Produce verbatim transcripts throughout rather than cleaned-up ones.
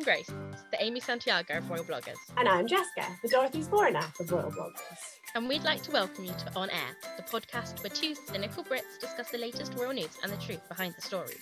Grace, the Amy Santiago of Royal Bloggers. And I'm Jessica, the Dorothy Sporanath of Royal Bloggers. And we'd like to welcome you to On Air, the podcast where two cynical Brits discuss the latest royal news and the truth behind the stories.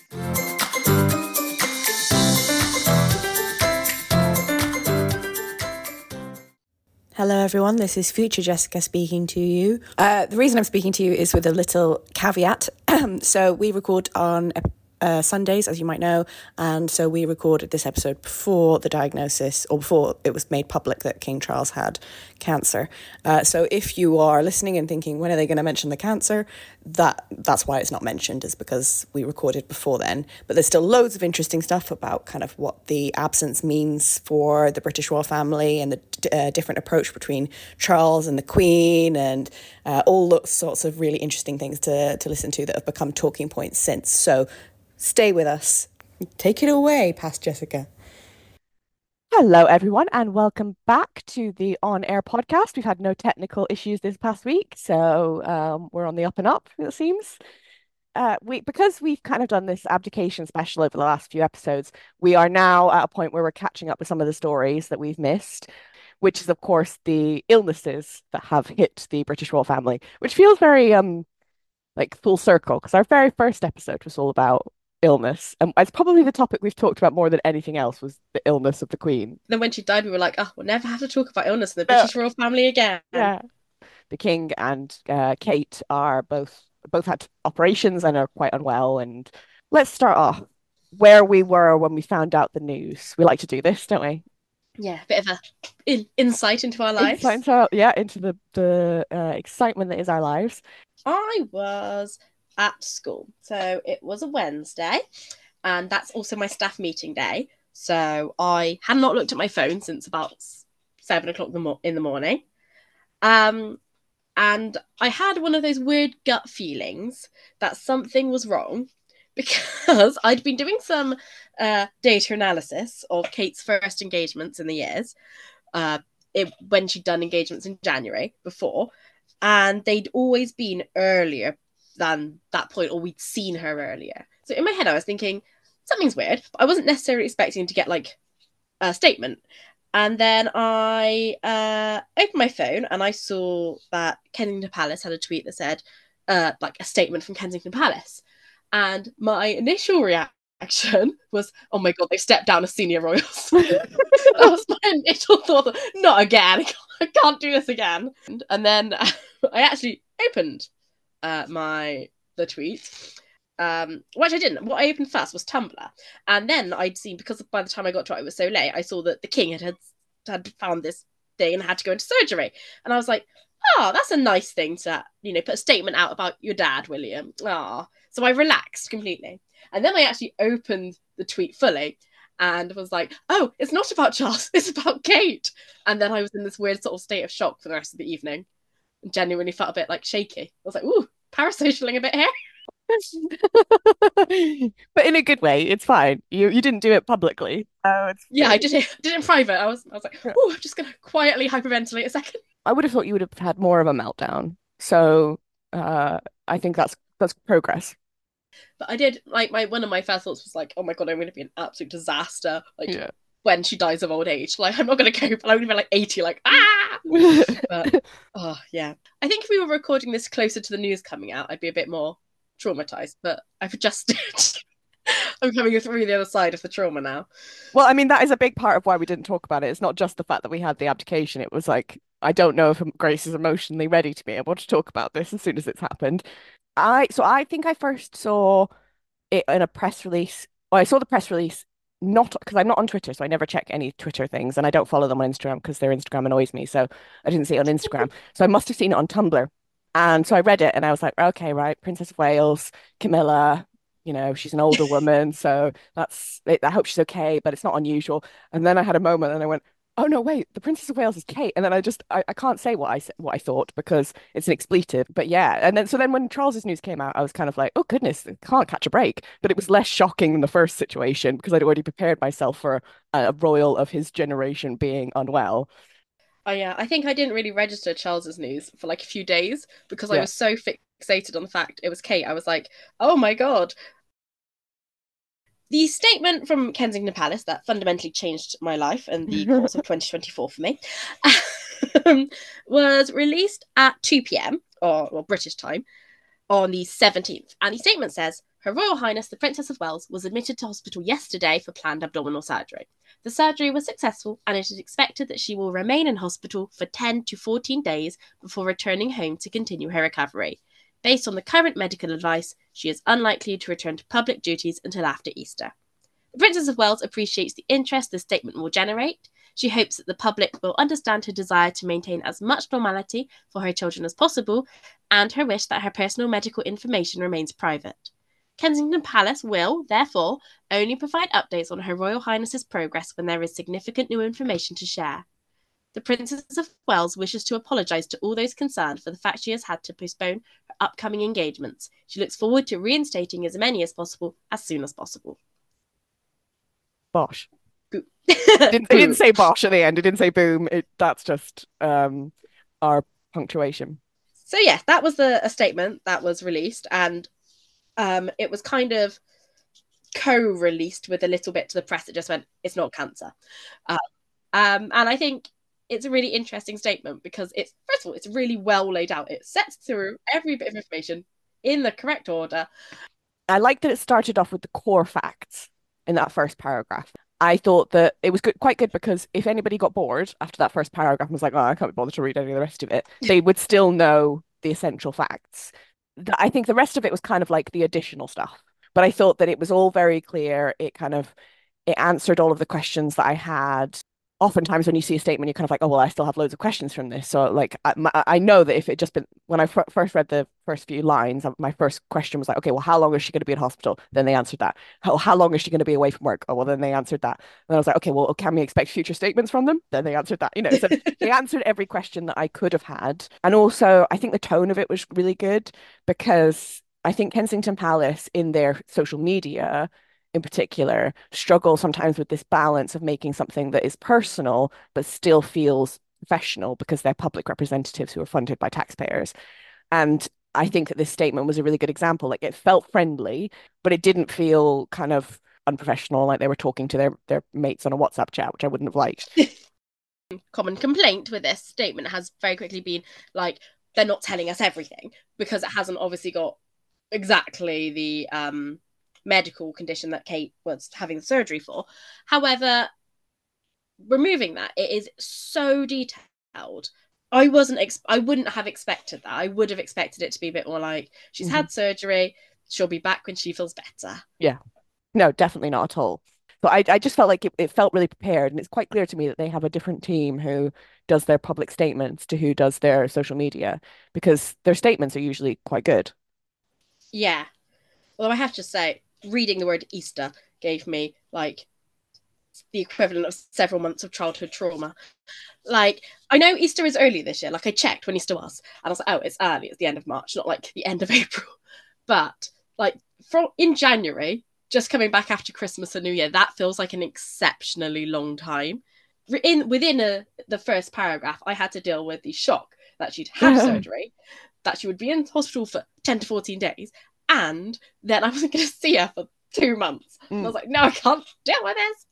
Hello everyone, this is future Jessica speaking to you. Uh, the reason I'm speaking to you is with a little caveat. So we record on uh, Sundays, as you might know, and so we recorded this episode before the diagnosis, or before it was made public that King Charles had cancer. Uh, so if you are listening and thinking, when are they going to mention the cancer? That that's why it's not mentioned, is because we recorded before then. But there's still loads of interesting stuff about kind of what the absence means for the British royal family and the uh, different approach between Charles and the Queen, and uh, all those sorts of really interesting things to, to listen to that have become talking points since. So stay with us. Take it away, past Jessica. Hello, everyone, and welcome back to the On Air podcast. We've had no technical issues this past week, so um, we're on the up and up, it seems. Uh, we because we've kind of done this abdication special over the last few episodes, we are now at a point where we're catching up with some of the stories that we've missed, which is, of course, the illnesses that have hit the British royal family, which feels very um like full circle, because our very first episode was all about illness, and it's probably the topic we've talked about more than anything else was the illness of the Queen. Then when she died, we were like, oh, we'll never have to talk about illness in the British royal family again. Yeah, the King and uh, Kate are both both had operations and are quite unwell. And let's start off where we were when we found out the news. We like to do this, don't we? Yeah, a bit of a in- insight into our lives. Insight into our, yeah, into the the uh, excitement that is our lives. I was at school, so it was a Wednesday, and that's also my staff meeting day. So I had not looked at my phone since about seven o'clock in the morning, um, and I had one of those weird gut feelings that something was wrong, because I'd been doing some uh, data analysis of Kate's first engagements in the years, uh, it, when she'd done engagements in January before, and they'd always been earlier than that point, or we'd seen her earlier. So in my head I was thinking something's weird, but I wasn't necessarily expecting to get like a statement. And then I uh opened my phone and I saw that Kensington Palace had a tweet that said uh like a statement from Kensington Palace, and my initial reaction was, oh my god, they've stepped down as senior royals. That was my initial thought. Not again. I can't do this again. And then I actually opened Uh, my the tweet, um, which I didn't. What I opened first was Tumblr, and then I'd seen, because by the time I got to it, it was so late, I saw that the King had had, had found this thing and had to go into surgery, and I was like, oh, that's a nice thing to, you know, put a statement out about your dad, William. Ah, so I relaxed completely, and then I actually opened the tweet fully and was like, oh, it's not about Charles, it's about Kate. And then I was in this weird sort of state of shock for the rest of the evening. Genuinely felt a bit like shaky. I was like, ooh, parasocialing a bit here. But in a good way. It's fine. You you didn't do it publicly. Oh, it's yeah, I did it. I did it in private. I was I was like, oh, I'm just gonna quietly hyperventilate a second. I would have thought you would have had more of a meltdown. So uh, I think that's that's progress. But I did, like, my one of my first thoughts was like, oh my god, I'm gonna be an absolute disaster. Like, yeah. when she dies of old age, like, I'm not gonna cope. I'm gonna be like eighty, like, ah. But oh yeah, I think if we were recording this closer to the news coming out, I'd be a bit more traumatized. But I've adjusted. I'm coming through the other side of the trauma now. Well, I mean, that is a big part of why we didn't talk about it. It's not just the fact that we had the abdication. It was like, I don't know if Grace is emotionally ready to be able to talk about this as soon as it's happened. I so I think I first saw it in a press release. Well, I saw the press release not because I'm not on Twitter, so I never check any Twitter things, and I don't follow them on Instagram because their Instagram annoys me. So I didn't see it on Instagram. So I must have seen it on Tumblr. And so I read it and I was like, okay, right, Princess of Wales, Camilla, you know, she's an older woman, so that's, I hope she's okay, but it's not unusual. And then I had a moment and I went, oh no, wait, the Princess of Wales is Kate. And then I just, I, I can't say what I what I thought because it's an expletive. But yeah, and then so then when Charles's news came out, I was kind of like, oh goodness, I can't catch a break. But it was less shocking than the first situation because I'd already prepared myself for a, a royal of his generation being unwell. Oh yeah, I think I didn't really register Charles's news for like a few days because Yeah. I was so fixated on the fact it was Kate. I was like, oh my god. The statement from Kensington Palace that fundamentally changed my life and the course of twenty twenty-four for me um, was released at two p.m. or well, British time on the seventeenth. And the statement says, Her Royal Highness the Princess of Wales was admitted to hospital yesterday for planned abdominal surgery. The surgery was successful and it is expected that she will remain in hospital for ten to fourteen days before returning home to continue her recovery. Based on the current medical advice, she is unlikely to return to public duties until after Easter. The Princess of Wales appreciates the interest this statement will generate. She hopes that the public will understand her desire to maintain as much normality for her children as possible and her wish that her personal medical information remains private. Kensington Palace will, therefore, only provide updates on Her Royal Highness's progress when there is significant new information to share. The Princess of Wales wishes to apologise to all those concerned for the fact she has had to postpone her upcoming engagements. She looks forward to reinstating as many as possible as soon as possible. Bosh. Boom. It didn't, it didn't say bosh at the end. It didn't say boom. It, that's just um, our punctuation. So yeah, that was the, a statement that was released, and um, it was kind of co-released with a little bit to the press. It just went, it's not cancer. Uh, um, and I think it's a really interesting statement because it's, first of all, it's really well laid out. It sets through every bit of information in the correct order. I like that it started off with the core facts in that first paragraph. I thought that it was good, quite good, because if anybody got bored after that first paragraph and was like, oh, I can't be bothered to read any of the rest of it, they would still know the essential facts. I think the rest of it was kind of like the additional stuff. But I thought that it was all very clear. It kind of, it answered all of the questions that I had. Oftentimes when you see a statement, you're kind of like, oh, well, I still have loads of questions from this. So like, I, I know that if it just been, when I f- first read the first few lines, my first question was like, okay, well, how long is she going to be in hospital? Then they answered that. How, how long is she going to be away from work? Oh, well, then they answered that. And I was like, okay, well, can we expect future statements from them? Then they answered that, you know, so they answered every question that I could have had. And also I think the tone of it was really good, because I think Kensington Palace in their social media in particular struggle sometimes with this balance of making something that is personal but still feels professional, because they're public representatives who are funded by taxpayers. And I think that this statement was a really good example. Like, it felt friendly, but it didn't feel kind of unprofessional, like they were talking to their their mates on a WhatsApp chat, which I wouldn't have liked. Common complaint with this statement has very quickly been like, they're not telling us everything, because it hasn't obviously got exactly the um medical condition that Kate was having the surgery for. However, removing that, it is so detailed. I wasn't ex- I wouldn't have expected that. I would have expected it to be a bit more like, she's mm-hmm. had surgery, she'll be back when she feels better. Yeah. No, definitely not at all. But I, I just felt like it, it felt really prepared, and it's quite clear to me that they have a different team who does their public statements to who does their social media, because their statements are usually quite good. Yeah. Although I have to say, reading the word Easter gave me like the equivalent of several months of childhood trauma. Like, I know Easter is early this year. Like, I checked when Easter was, and I was like, oh, it's early. It's the end of March, not like the end of April. But like, from in January, just coming back after Christmas and New Year, that feels like an exceptionally long time. In within a, the first paragraph, I had to deal with the shock that she'd had surgery, that she would be in hospital for ten to fourteen days, and then I wasn't going to see her for two months. Mm. And I was like, no, I can't deal with this.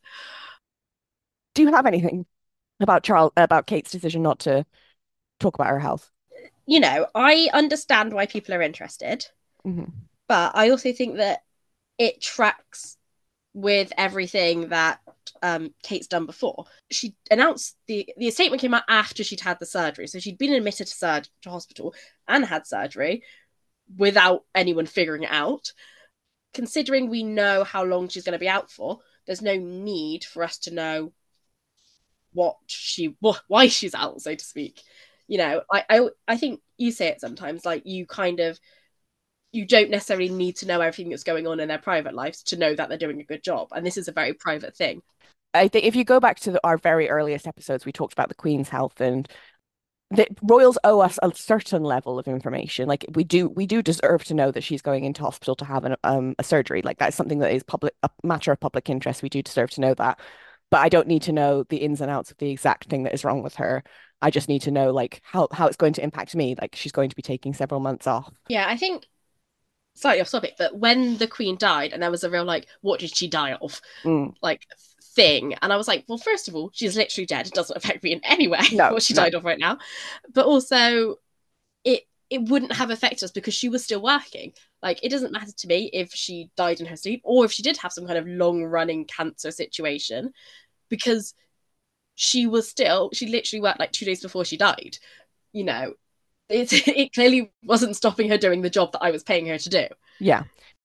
Do you have anything about Charles, about Kate's decision not to talk about her health? You know, I understand why people are interested, mm-hmm. but I also think that it tracks with everything that um, Kate's done before. She announced, the, the statement came out after she'd had the surgery. So she'd been admitted to, sur- to hospital and had surgery without anyone figuring it out. Considering we know how long she's going to be out for, there's no need for us to know what she, what, why she's out, so to speak. You know, I, I, I think you say it sometimes, like, you kind of, you don't necessarily need to know everything that's going on in their private lives to know that they're doing a good job. And this is a very private thing. I think if you go back to the, our very earliest episodes, we talked about the Queen's health, and the royals owe us a certain level of information. Like, we do, we do deserve to know that she's going into hospital to have an, um, a surgery. Like, that's something that is public, a matter of public interest. We do deserve to know that. But I don't need to know the ins and outs of the exact thing that is wrong with her. I just need to know, like, how, how it's going to impact me. Like, she's going to be taking several months off. Yeah, I think slightly off topic, but when the Queen died, and there was a real like, what did she die of? Mm. Like thing. And I was like, well, first of all, she's literally dead. It doesn't affect me in any way No, what she no. died of right now. But also, it it wouldn't have affected us because she was still working. Like, it doesn't matter to me if she died in her sleep or if she did have some kind of long running cancer situation, because she was still, she literally worked like two days before she died. You know, it, it clearly wasn't stopping her doing the job that I was paying her to do. Yeah.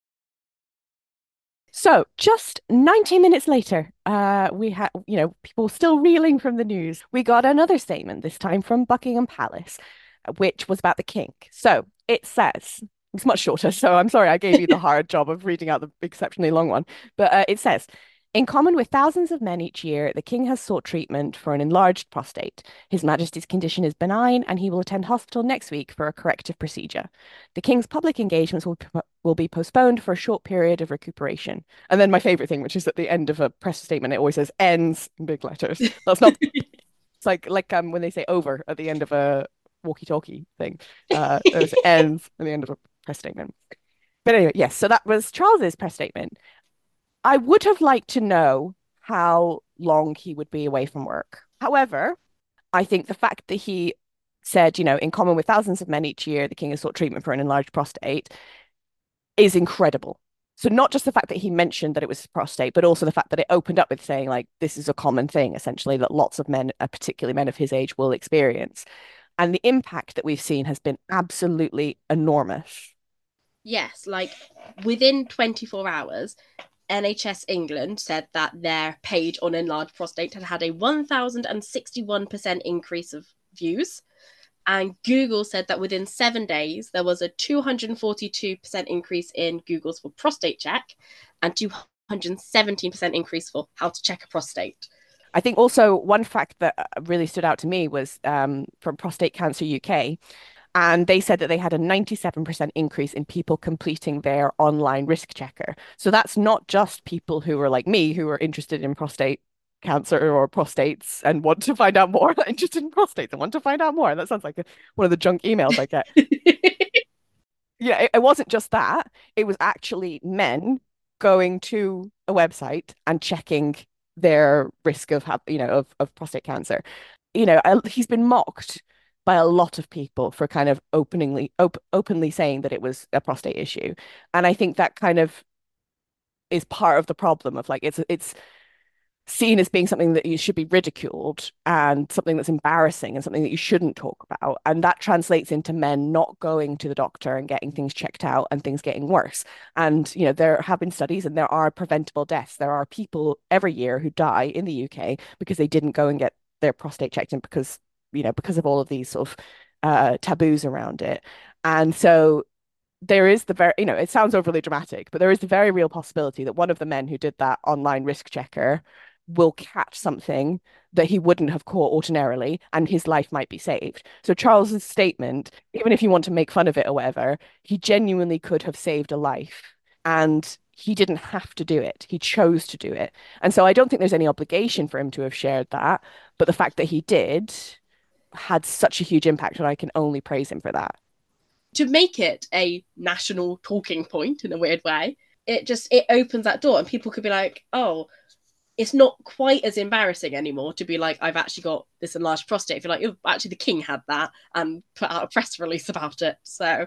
So just ninety minutes later, uh, we had, you know, people still reeling from the news. We got another statement, this time from Buckingham Palace, which was about the king. So it says, it's much shorter, so I'm sorry I gave you the hard job of reading out the exceptionally long one. But uh, it says, in common with thousands of men each year, the king has sought treatment for an enlarged prostate. His Majesty's condition is benign, and he will attend hospital next week for a corrective procedure. The king's public engagements will, will be postponed for a short period of recuperation. And then my favorite thing, which is at the end of a press statement, it always says ends in big letters. That's not, it's like like um when they say over at the end of a walkie-talkie thing. Uh, there's ends at the end of a press statement. But anyway, yes, so that was Charles's press statement. I would have liked to know how long he would be away from work. However, I think the fact that he said, you know, in common with thousands of men each year, the king has sought treatment for an enlarged prostate is incredible. So not just the fact that he mentioned that it was prostate, but also the fact that it opened up with saying, like, this is a common thing, essentially, that lots of men, uh, particularly men of his age, will experience. And the impact that we've seen has been absolutely enormous. Yes, like within twenty-four hours, N H S England said that their page on enlarged prostate had had a one thousand sixty-one percent increase of views. And Google said that within seven days, there was a two hundred forty-two percent increase in Google's for prostate check and two hundred seventeen percent increase for how to check a prostate. I think also one fact that really stood out to me was um, from Prostate Cancer U K. And they said that they had a ninety-seven percent increase in people completing their online risk checker. So that's not just people who are like me, who are interested in prostate cancer or prostates and want to find out more, interested in prostates and want to find out more. That sounds like a, one of the junk emails I get. Yeah, it, it wasn't just that. It was actually men going to a website and checking their risk of, you know, of, of prostate cancer. You know, he's been mocked by a lot of people for kind of openly op openly saying that it was a prostate issue. And I think that kind of is part of the problem of like it's it's seen as being something that you should be ridiculed and something that's embarrassing and something that you shouldn't talk about. And that translates into men not going to the doctor and getting things checked out and things getting worse. And, you know, there have been studies and there are preventable deaths. There are people every year who die in the U K because they didn't go and get their prostate checked in because you know, because of all of these sort of uh, taboos around it. And so there is the very, you know, it sounds overly dramatic, but there is the very real possibility that one of the men who did that online risk checker will catch something that he wouldn't have caught ordinarily, and his life might be saved. So Charles's statement, even if you want to make fun of it or whatever, he genuinely could have saved a life. And he didn't have to do it. He chose to do it. And so I don't think there's any obligation for him to have shared that. But the fact that he did had such a huge impact, and I can only praise him for that. To make it a national talking point in a weird way, it just it opens that door, and people could be like, oh, it's not quite as embarrassing anymore to be like, I've actually got this enlarged prostate. If you're like, oh, actually the king had that, and put out a press release about it. So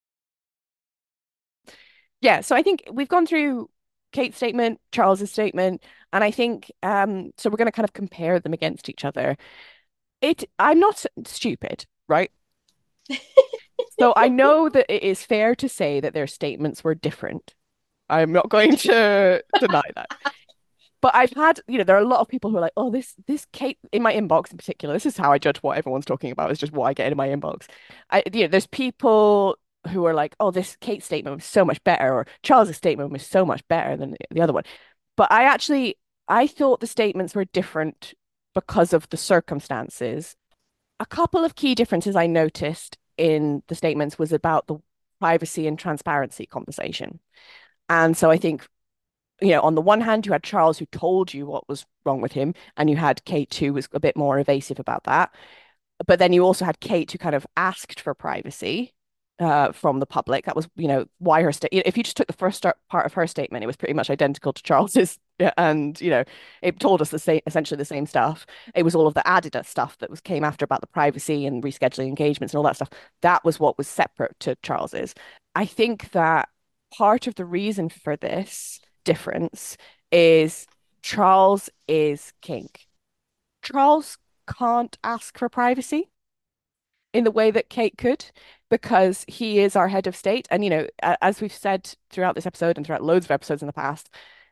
yeah, so I think we've gone through Kate's statement, Charles's statement, and I think um so we're going to kind of compare them against each other. It, I'm not stupid, right? So I know that it is fair to say that their statements were different. I'm not going to deny that. But I've had, you know, there are a lot of people who are like, oh, this this Kate in my inbox in particular, this is how I judge what everyone's talking about, is just what I get in my inbox. I, you know, there's people who are like, oh, this Kate statement was so much better, or Charles's statement was so much better than the other one. But I actually, I thought the statements were different because of the circumstances. A couple of key differences I noticed in the statements was about the privacy and transparency conversation. And so I think, you know, on the one hand, you had Charles who told you what was wrong with him, and you had Kate who was a bit more evasive about that. But then you also had Kate who kind of asked for privacy uh, from the public. That was, you know, why her state. If you just took the first start part of her statement, it was pretty much identical to Charles's, yeah, and you know, it told us the same, essentially the same stuff. It was all of the added stuff that was came after about the privacy and rescheduling engagements and all that stuff. That was what was separate to Charles's. I think that part of the reason for this difference is Charles is king. Charles can't ask for privacy in the way that Kate could because he is our head of state. And, you know, as we've said throughout this episode and throughout loads of episodes in the past,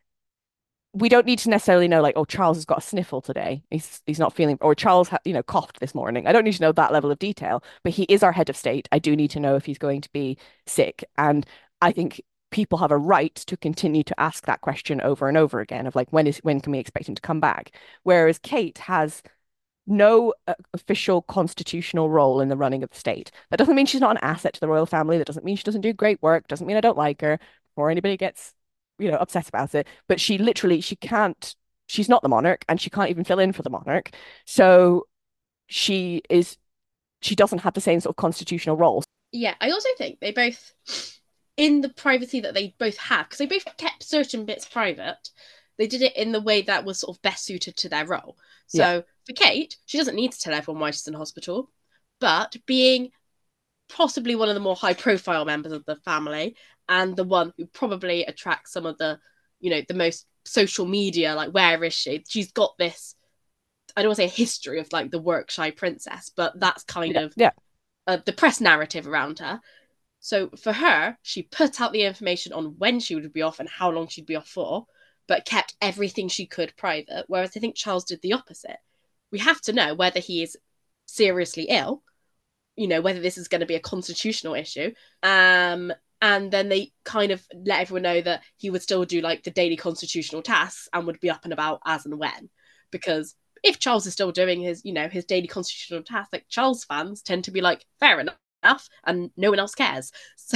we don't need to necessarily know, like, oh, Charles has got a sniffle today. He's he's not feeling, or Charles, ha- you know, coughed this morning. I don't need to know that level of detail, but he is our head of state. I do need to know if he's going to be sick. And I think people have a right to continue to ask that question over and over again of like, when is when can we expect him to come back? Whereas Kate has no uh, official constitutional role in the running of the state. That doesn't mean she's not an asset to the royal family. That doesn't mean she doesn't do great work. Doesn't mean I don't like her or anybody gets, you know, upset about it. But she literally, she can't, she's not the monarch and she can't even fill in for the monarch. So she is, she doesn't have the same sort of constitutional role. Yeah, I also think they both, in the privacy that they both have, because they both kept certain bits private, they did it in the way that was sort of best suited to their role. So yeah. For Kate, she doesn't need to tell everyone why she's in hospital, but being possibly one of the more high profile members of the family and the one who probably attracts some of the, you know, the most social media, like where is she? She's got this, I don't want to say a history of like the work shy princess, but that's kind yeah. of yeah. Uh, the press narrative around her. So for her, she put out the information on when she would be off and how long she'd be off for, but kept everything she could private. Whereas I think Charles did the opposite. We have to know whether he is seriously ill, you know, whether this is going to be a constitutional issue. Um, and then they kind of let everyone know that he would still do like the daily constitutional tasks and would be up and about as and when. Because if Charles is still doing his, you know, his daily constitutional tasks, like Charles fans tend to be like, fair enough, and no one else cares. So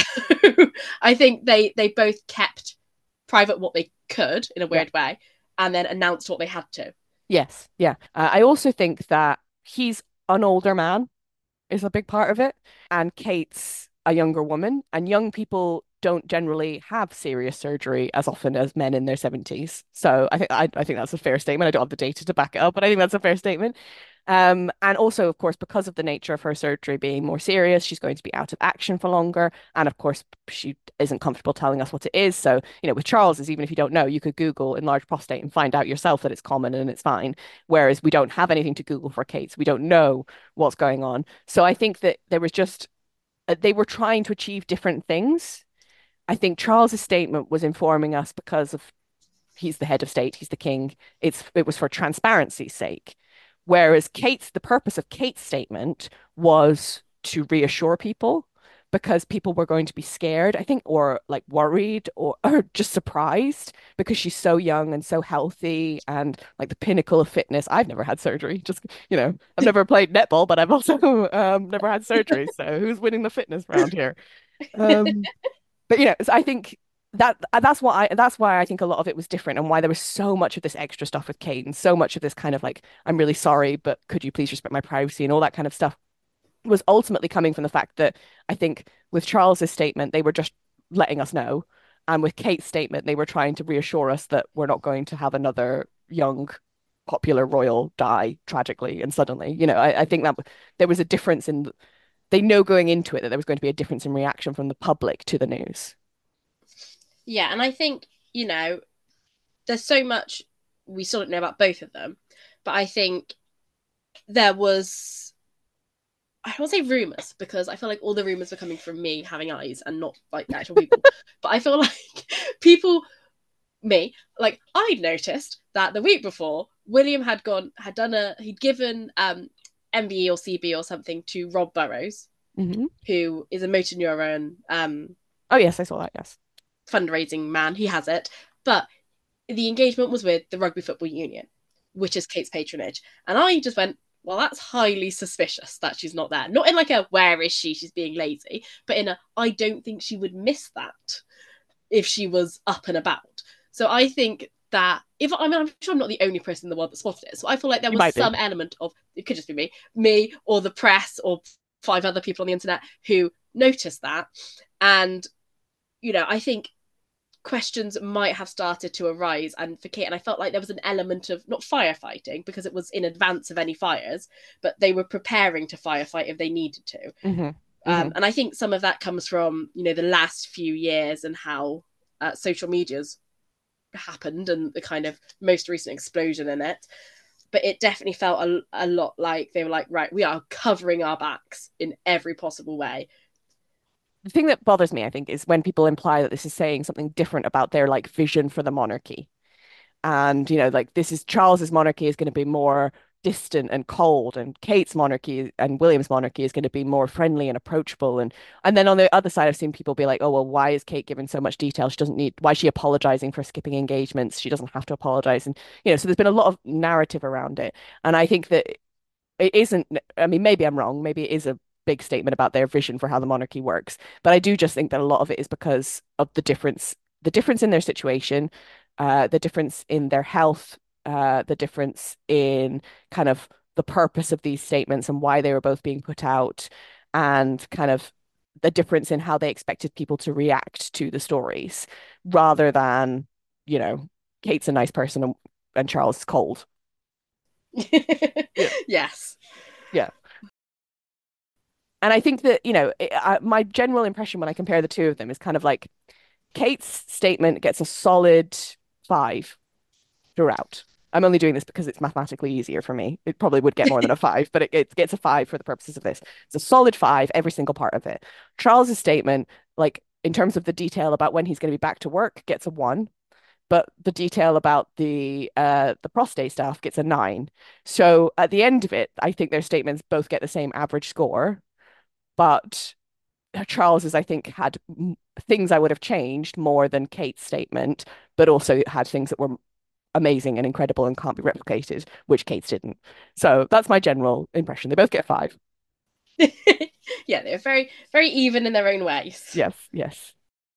I think they they both kept private what they could in a weird yeah. way, and then announced what they had to. Yes, yeah. Uh, I also think that he's an older man is a big part of it, and Kate's a younger woman, and young people don't generally have serious surgery as often as men in their seventies. So I think I, I think that's a fair statement. I don't have the data to back it up, but I think that's a fair statement. Um, and also, of course, because of the nature of her surgery being more serious, she's going to be out of action for longer. And of course, she isn't comfortable telling us what it is. So, you know, with Charles's, even if you don't know, you could Google enlarged prostate and find out yourself that it's common and it's fine. Whereas we don't have anything to Google for Kate's. We don't know what's going on. So I think that there was just, uh, they were trying to achieve different things. I think Charles's statement was informing us because of he's the head of state, he's the king. It's it was for transparency's sake. Whereas Kate's, the purpose of Kate's statement was to reassure people because people were going to be scared, I think, or like worried or, or just surprised because she's so young and so healthy and like the pinnacle of fitness. I've never had surgery, just, you know, I've never played netball, but I've also um, never had surgery. So who's winning the fitness round here? Um, but, you know, I think that that's why I that's why I think a lot of it was different and why there was so much of this extra stuff with Kate and so much of this kind of like, I'm really sorry, but could you please respect my privacy and all that kind of stuff was ultimately coming from the fact that I think with Charles's statement, they were just letting us know. And with Kate's statement, they were trying to reassure us that we're not going to have another young, popular royal die tragically and suddenly. You know, I, I think that there was a difference in, they know going into it that there was going to be a difference in reaction from the public to the news. Yeah, and I think, you know, there's so much we still don't know about both of them, but I think there was, I don't want to say rumours, because I feel like all the rumours were coming from me having eyes and not like the actual people, but I feel like people, me, like I'd noticed that the week before, William had gone, had done a, he'd given um, M B E or C B or something to Rob Burrows, mm-hmm. who is a motor neuron. Um, oh, yes, I saw that, yes. Fundraising man, he has it, but the engagement was with the Rugby Football Union, which is Kate's patronage, and I just went, well, that's highly suspicious that she's not there. Not in like a where is she, she's being lazy, but in a I don't think she would miss that if she was up and about. So I think that if I mean I'm sure I'm not the only person in the world that spotted it, so I feel like there was some be. element of, it could just be me me or the press or five other people on the internet who noticed that. And, you know, I think questions might have started to arise. And for Kate, and I felt like there was an element of not firefighting because it was in advance of any fires, but they were preparing to firefight if they needed to. Mm-hmm. Um, mm-hmm. And I think some of that comes from, you know, the last few years and how uh, social media's happened and the kind of most recent explosion in it. But it definitely felt a, a lot like they were like, right, we are covering our backs in every possible way. The thing that bothers me, I think, is when people imply that this is saying something different about their like vision for the monarchy. And, you know, like this is Charles's monarchy is going to be more distant and cold, and Kate's monarchy and William's monarchy is going to be more friendly and approachable. And and then on the other side, I've seen people be like, oh, well, why is Kate giving so much detail? She doesn't need, why is she apologizing for skipping engagements? She doesn't have to apologize. And, you know, so there's been a lot of narrative around it. And I think that it isn't, I mean, maybe I'm wrong. Maybe it is a big statement about their vision for how the monarchy works. But I do just think that a lot of it is because of the difference, the difference in their situation, uh, the difference in their health, uh, the difference in kind of the purpose of these statements and why they were both being put out, and kind of the difference in how they expected people to react to the stories, rather than, you know, Kate's a nice person and, and Charles is cold. Yeah. Yes. Yeah. And I think that, you know, it, I, my general impression when I compare the two of them is kind of like Kate's statement gets a solid five throughout. I'm only doing this because it's mathematically easier for me. It probably would get more than a five, but it, it gets a five for the purposes of this. It's a solid five, every single part of it. Charles's statement, like in terms of the detail about when he's going to be back to work, gets a one, but the detail about the uh the prostate stuff gets a nine. So at the end of it, I think their statements both get the same average score, but Charles's, I think, had things I would have changed more than Kate's statement, but also had things that were amazing and incredible and can't be replicated, which Kate's didn't. So that's my general impression. They both get five. Yeah, they're very, very even in their own ways. Yes, yes.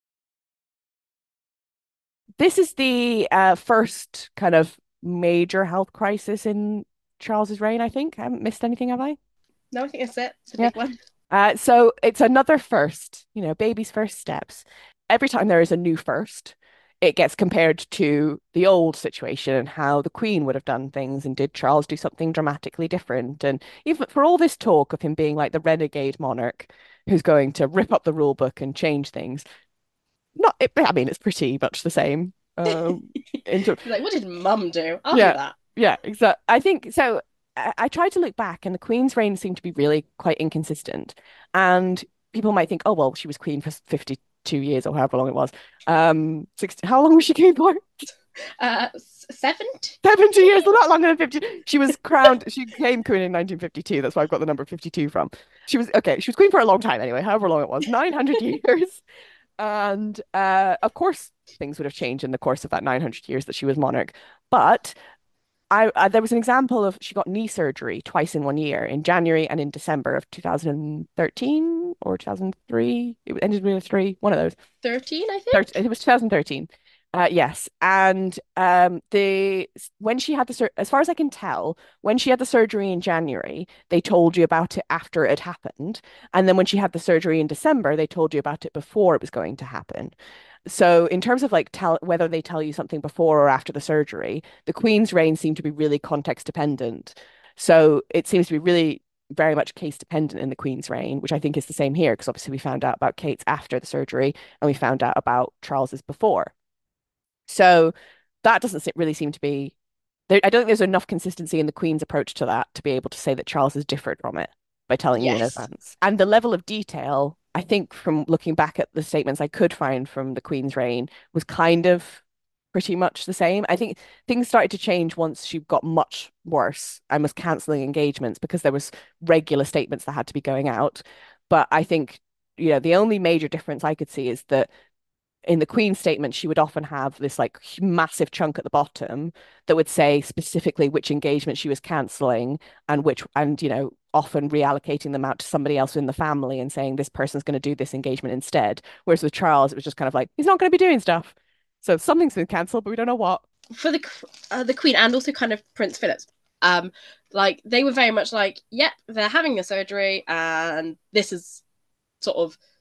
This is the uh, first kind of major health crisis in Charles's reign, I think. I haven't missed anything, have I? No, I think that's it. It's a Yeah. big one. Uh, so it's another first, you know, baby's first steps. Every time there is a new first, it gets compared to the old situation and how the Queen would have done things, and did Charles do something dramatically different? And even for all this talk of him being like the renegade monarch who's going to rip up the rule book and change things, not, it, I mean, it's pretty much the same. Um, into, Like, what did Mum do? I'll yeah, do that. yeah, exactly. I think so. I, I tried to look back, and the Queen's reign seemed to be really quite inconsistent. And people might think, oh, well, she was Queen for fifty-two years or however long it was. Um, sixty, how long was she Queen for? Uh, seventy? seventy years, well, not longer than fifty. She was crowned, she became Queen in nineteen fifty-two. That's why I've got the number fifty-two from. She was, okay, she was Queen for a long time anyway, however long it was, nine hundred years. And uh, of course, things would have changed in the course of that nine hundred years that she was monarch. But I, I there was an example of she got knee surgery twice in one year, in January and in December of two thousand thirteen or two thousand three. It ended with three, one of those. thirteen, I think. It was two thousand thirteen. Uh, yes, and um, the when she had the sur as far as I can tell, when she had the surgery in January, they told you about it after it happened, and then when she had the surgery in December, they told you about it before it was going to happen. So in terms of like tell whether they tell you something before or after the surgery, the Queen's reign seemed to be really context dependent. So it seems to be really very much case dependent in the Queen's reign, which I think is the same here, because obviously we found out about Kate's after the surgery and we found out about Charles's before. So that doesn't really seem to be there. I don't think there's enough consistency in the Queen's approach to that to be able to say that Charles is different from it by telling you in Yes. advance. And the level of detail, I think, from looking back at the statements I could find from the Queen's reign, was kind of pretty much the same. I think things started to change once she got much worse and was cancelling engagements because there was regular statements that had to be going out. But I think, you know, the only major difference I could see is that in the Queen's statement, she would often have this like massive chunk at the bottom that would say specifically which engagement she was cancelling and which, and, you know, often reallocating them out to somebody else in the family and saying this person's going to do this engagement instead. Whereas with Charles, it was just kind of like, he's not going to be doing stuff. So something's been cancelled, but we don't know what. For the uh, the Queen and also kind of Prince Philip, um, like they were very much like, yep, they're having a surgery and this is sort of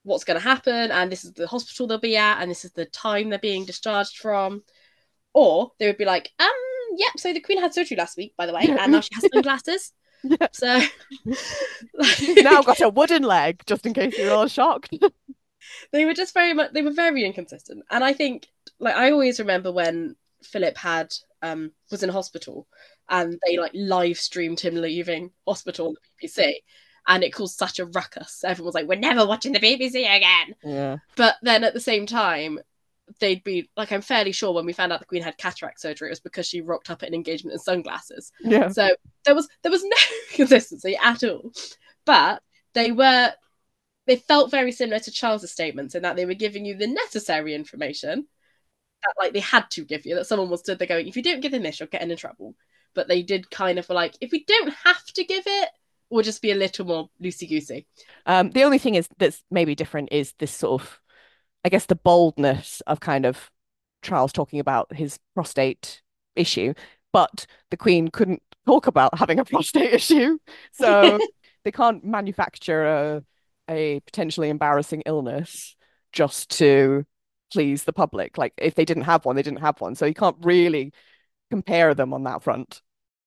what's going to happen, and this is the hospital they'll be at, and this is the time they're being discharged from. Or they would be like, um, yep, so the Queen had surgery last week, by the way, Yeah. and now she has sunglasses. Yeah. So She's now got a wooden leg, just in case you're all shocked. they were just very much, they were very inconsistent. And I think, like, I always remember when Philip had, um, was in hospital, and they, like, live streamed him leaving hospital on the B B C. And it caused such a ruckus. Everyone was like, we're never watching the B B C again. Yeah. But then at the same time, they'd be like, I'm fairly sure when we found out the Queen had cataract surgery, it was because she rocked up at an engagement in sunglasses. Yeah. So there was there was no consistency at all. But they were they felt very similar to Charles's statements in that they were giving you the necessary information that, like, they had to give you. That someone was stood there going, if you don't give them this, you're getting in trouble. But they did kind of like, if we don't have to give it, we'll just be a little more loosey goosey. Um, the only thing is that's maybe different is this sort of, I guess, the boldness of kind of Charles talking about his prostate issue, but the Queen couldn't talk about having a prostate issue, so they can't manufacture a a potentially embarrassing illness just to please the public. Like, if they didn't have one, they didn't have one, so you can't really compare them on that front.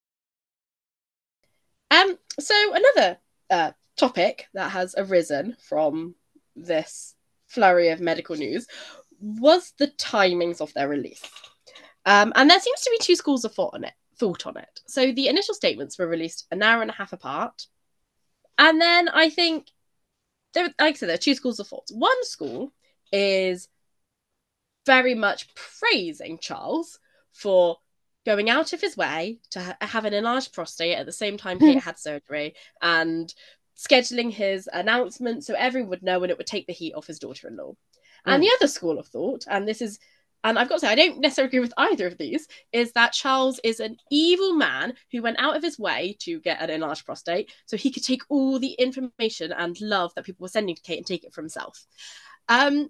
Um. So another uh, topic that has arisen from this flurry of medical news was the timings of their release. Um, and there seems to be two schools of thought on it. Thought on it. So the initial statements were released an hour and a half apart, and then I think there, like I said, there are two schools of thought. One school is very much praising Charles for going out of his way to ha- have an enlarged prostate at the same time Kate had surgery, and scheduling his announcement so everyone would know, and it would take the heat off his daughter-in-law. Mm. And the other school of thought, and this is, and I've got to say, I don't necessarily agree with either of these, is that Charles is an evil man who went out of his way to get an enlarged prostate so he could take all the information and love that people were sending to Kate and take it for himself. Um,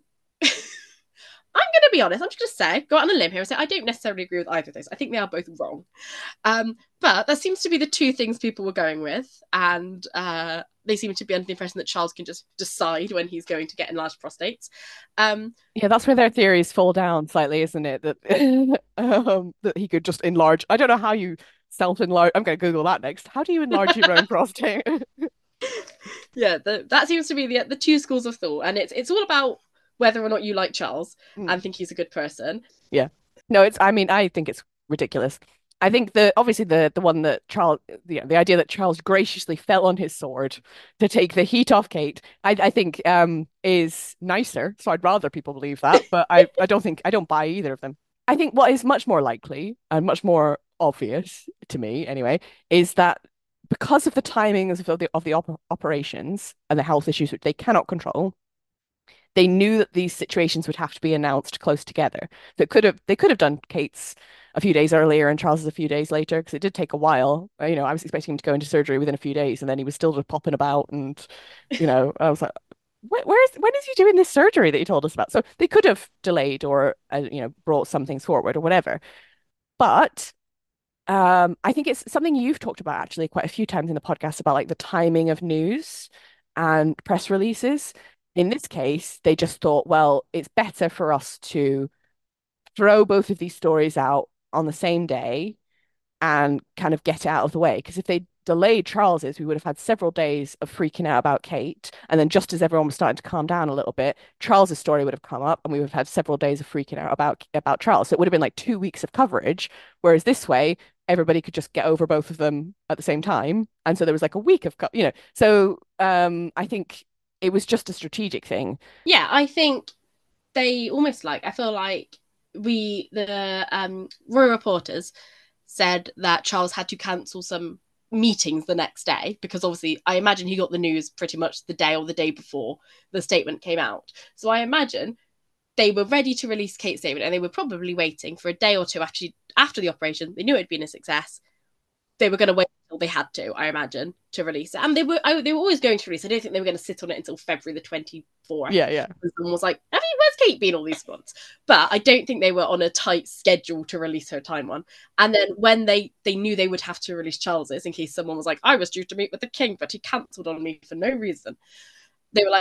I'm going to be honest, I'm just going to say, go out on a limb here and say, I don't necessarily agree with either of those. I think they are both wrong. Um, but that seems to be the two things people were going with. And uh, they seem to be under the impression that Charles can just decide when he's going to get enlarged prostates. Um, yeah, that's where their theories fall down slightly, isn't it? That, um, that he could just enlarge. I don't know how you self-enlarge. I'm going to Google that next. How do you enlarge your own prostate? Yeah, the, that seems to be the, the two schools of thought. And it's it's all about whether or not you like Charles mm. and think he's a good person. Yeah. No, it's, I mean, I think it's ridiculous. I think the, obviously the, the one that Charles, the, the idea that Charles graciously fell on his sword to take the heat off Kate, I, I think um, is nicer. So I'd rather people believe that, but I, I don't think, I don't buy either of them. I think what is much more likely and much more obvious to me anyway, is that because of the timings of the, of the op- operations and the health issues which they cannot control, they knew that these situations would have to be announced close together. That could have they could have done Kate's a few days earlier and Charles's a few days later, because it did take a while. You know, I was expecting him to go into surgery within a few days, and then he was still just popping about, and you know, I was like, Where, where is when is he doing this surgery that he told us about? So they could have delayed or uh, you know, brought some things forward or whatever. But um, I think it's something you've talked about actually quite a few times in the podcast about, like, the timing of news and press releases. In this case, they just thought, well, it's better for us to throw both of these stories out on the same day and kind of get it out of the way. Because if they delayed Charles's, we would have had several days of freaking out about Kate. And then just as everyone was starting to calm down a little bit, Charles's story would have come up and we would have had several days of freaking out about, about Charles. So it would have been like two weeks of coverage. Whereas this way, everybody could just get over both of them at the same time. And so there was like a week of, co- you know, so um, I think it was just a strategic thing. Yeah, I think they almost like, I feel like we, the um, Royal reporters said that Charles had to cancel some meetings the next day because obviously I imagine he got the news pretty much the day or the day before the statement came out. So I imagine they were ready to release Kate's statement and they were probably waiting for a day or two actually after the operation. They knew it had been a success. They were going to wait until they had to, I imagine, to release it. And they were I, they were always going to release it. I don't think they were going to sit on it until February the twenty-fourth. Yeah, yeah. Someone was like, have you, where's Kate been all these months? But I don't think they were on a tight schedule to release her time on. And then when they, they knew they would have to release Charles's in case someone was like, I was due to meet with the king, but he cancelled on me for no reason. They were like, oh,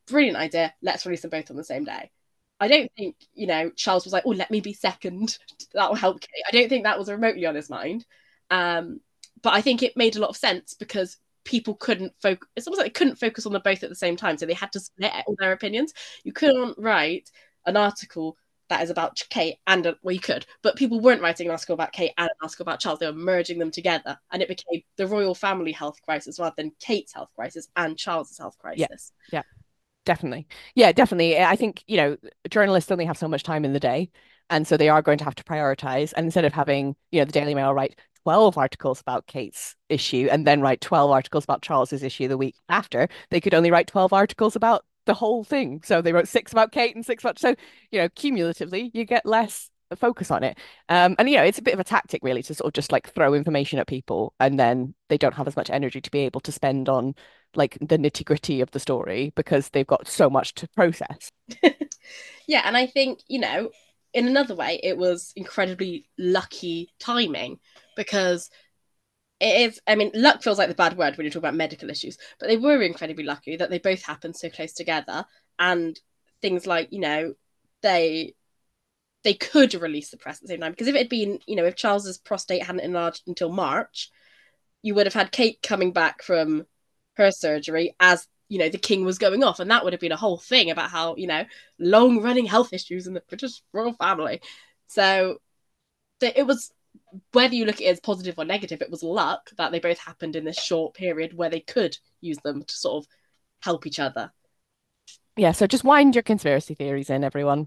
brilliant idea. Let's release them both on the same day. I don't think, you know, Charles was like, oh, let me be second. That will help Kate. I don't think that was remotely on his mind. Um, but I think it made a lot of sense because people couldn't focus. It's almost like they couldn't focus on them both at the same time. So they had to split all their opinions. You couldn't write an article that is about Kate and, a, well, you could, but people weren't writing an article about Kate and an article about Charles. They were merging them together. And it became the royal family health crisis rather than Kate's health crisis and Charles's health crisis. Yeah. Yeah. Definitely. Yeah, definitely. I think, you know, journalists only have so much time in the day. And so they are going to have to prioritize. And instead of having, you know, the Daily Mail write twelve articles about Kate's issue and then write twelve articles about Charles's issue the week after, they could only write twelve articles about the whole thing. So they wrote six about Kate and six about, so, you know, cumulatively, you get less focus on it. Um, and, you know, it's a bit of a tactic, really, to sort of just like throw information at people and then they don't have as much energy to be able to spend on like the nitty gritty of the story because they've got so much to process. Yeah, and I think, you know, in another way, it was incredibly lucky timing because it is, I mean, luck feels like the bad word when you talk about medical issues, but they were incredibly lucky that they both happened so close together. And things like, you know, they they could release the press at the same time. Because if it had been, you know, if Charles's prostate hadn't enlarged until March, you would have had Kate coming back from her surgery as, you know, the king was going off. And that would have been a whole thing about how, you know, long running health issues in the British royal family. So the, it was, whether you look at it as positive or negative, it was luck that they both happened in this short period where they could use them to sort of help each other. Yeah, so just wind your conspiracy theories in, everyone.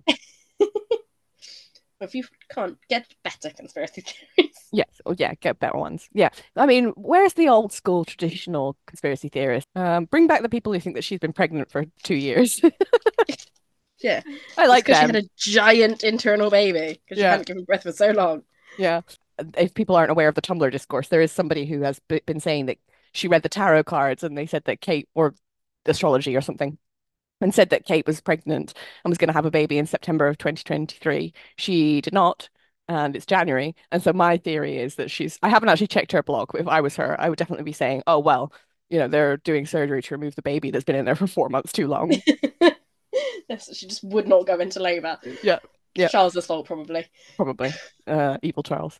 If you can't get better conspiracy theories. Yes, oh yeah, get better ones. Yeah, I mean, where's the old school traditional conspiracy theorist? Um, bring back the people who think that she's been pregnant for two years. Yeah, I like because them. she had a giant internal baby because Yeah. she hadn't given birth for so long. Yeah, if people aren't aware of the Tumblr discourse, there is somebody who has b- been saying that she read the tarot cards and they said that Kate, or astrology or something, and said that Kate was pregnant and was going to have a baby in September of twenty twenty-three. She did not, and it's January. And so my theory is that she's, I haven't actually checked her blog, but if I was her, I would definitely be saying, oh, well, you know, they're doing surgery to remove the baby that's been in there for four months too long. Yes, she just would not go into labour. Yeah, yeah. Charles's fault, probably. Probably. Uh, evil Charles.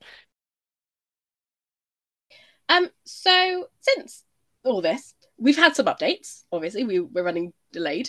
Um, so since all this, we've had some updates. Obviously, we we're running delayed.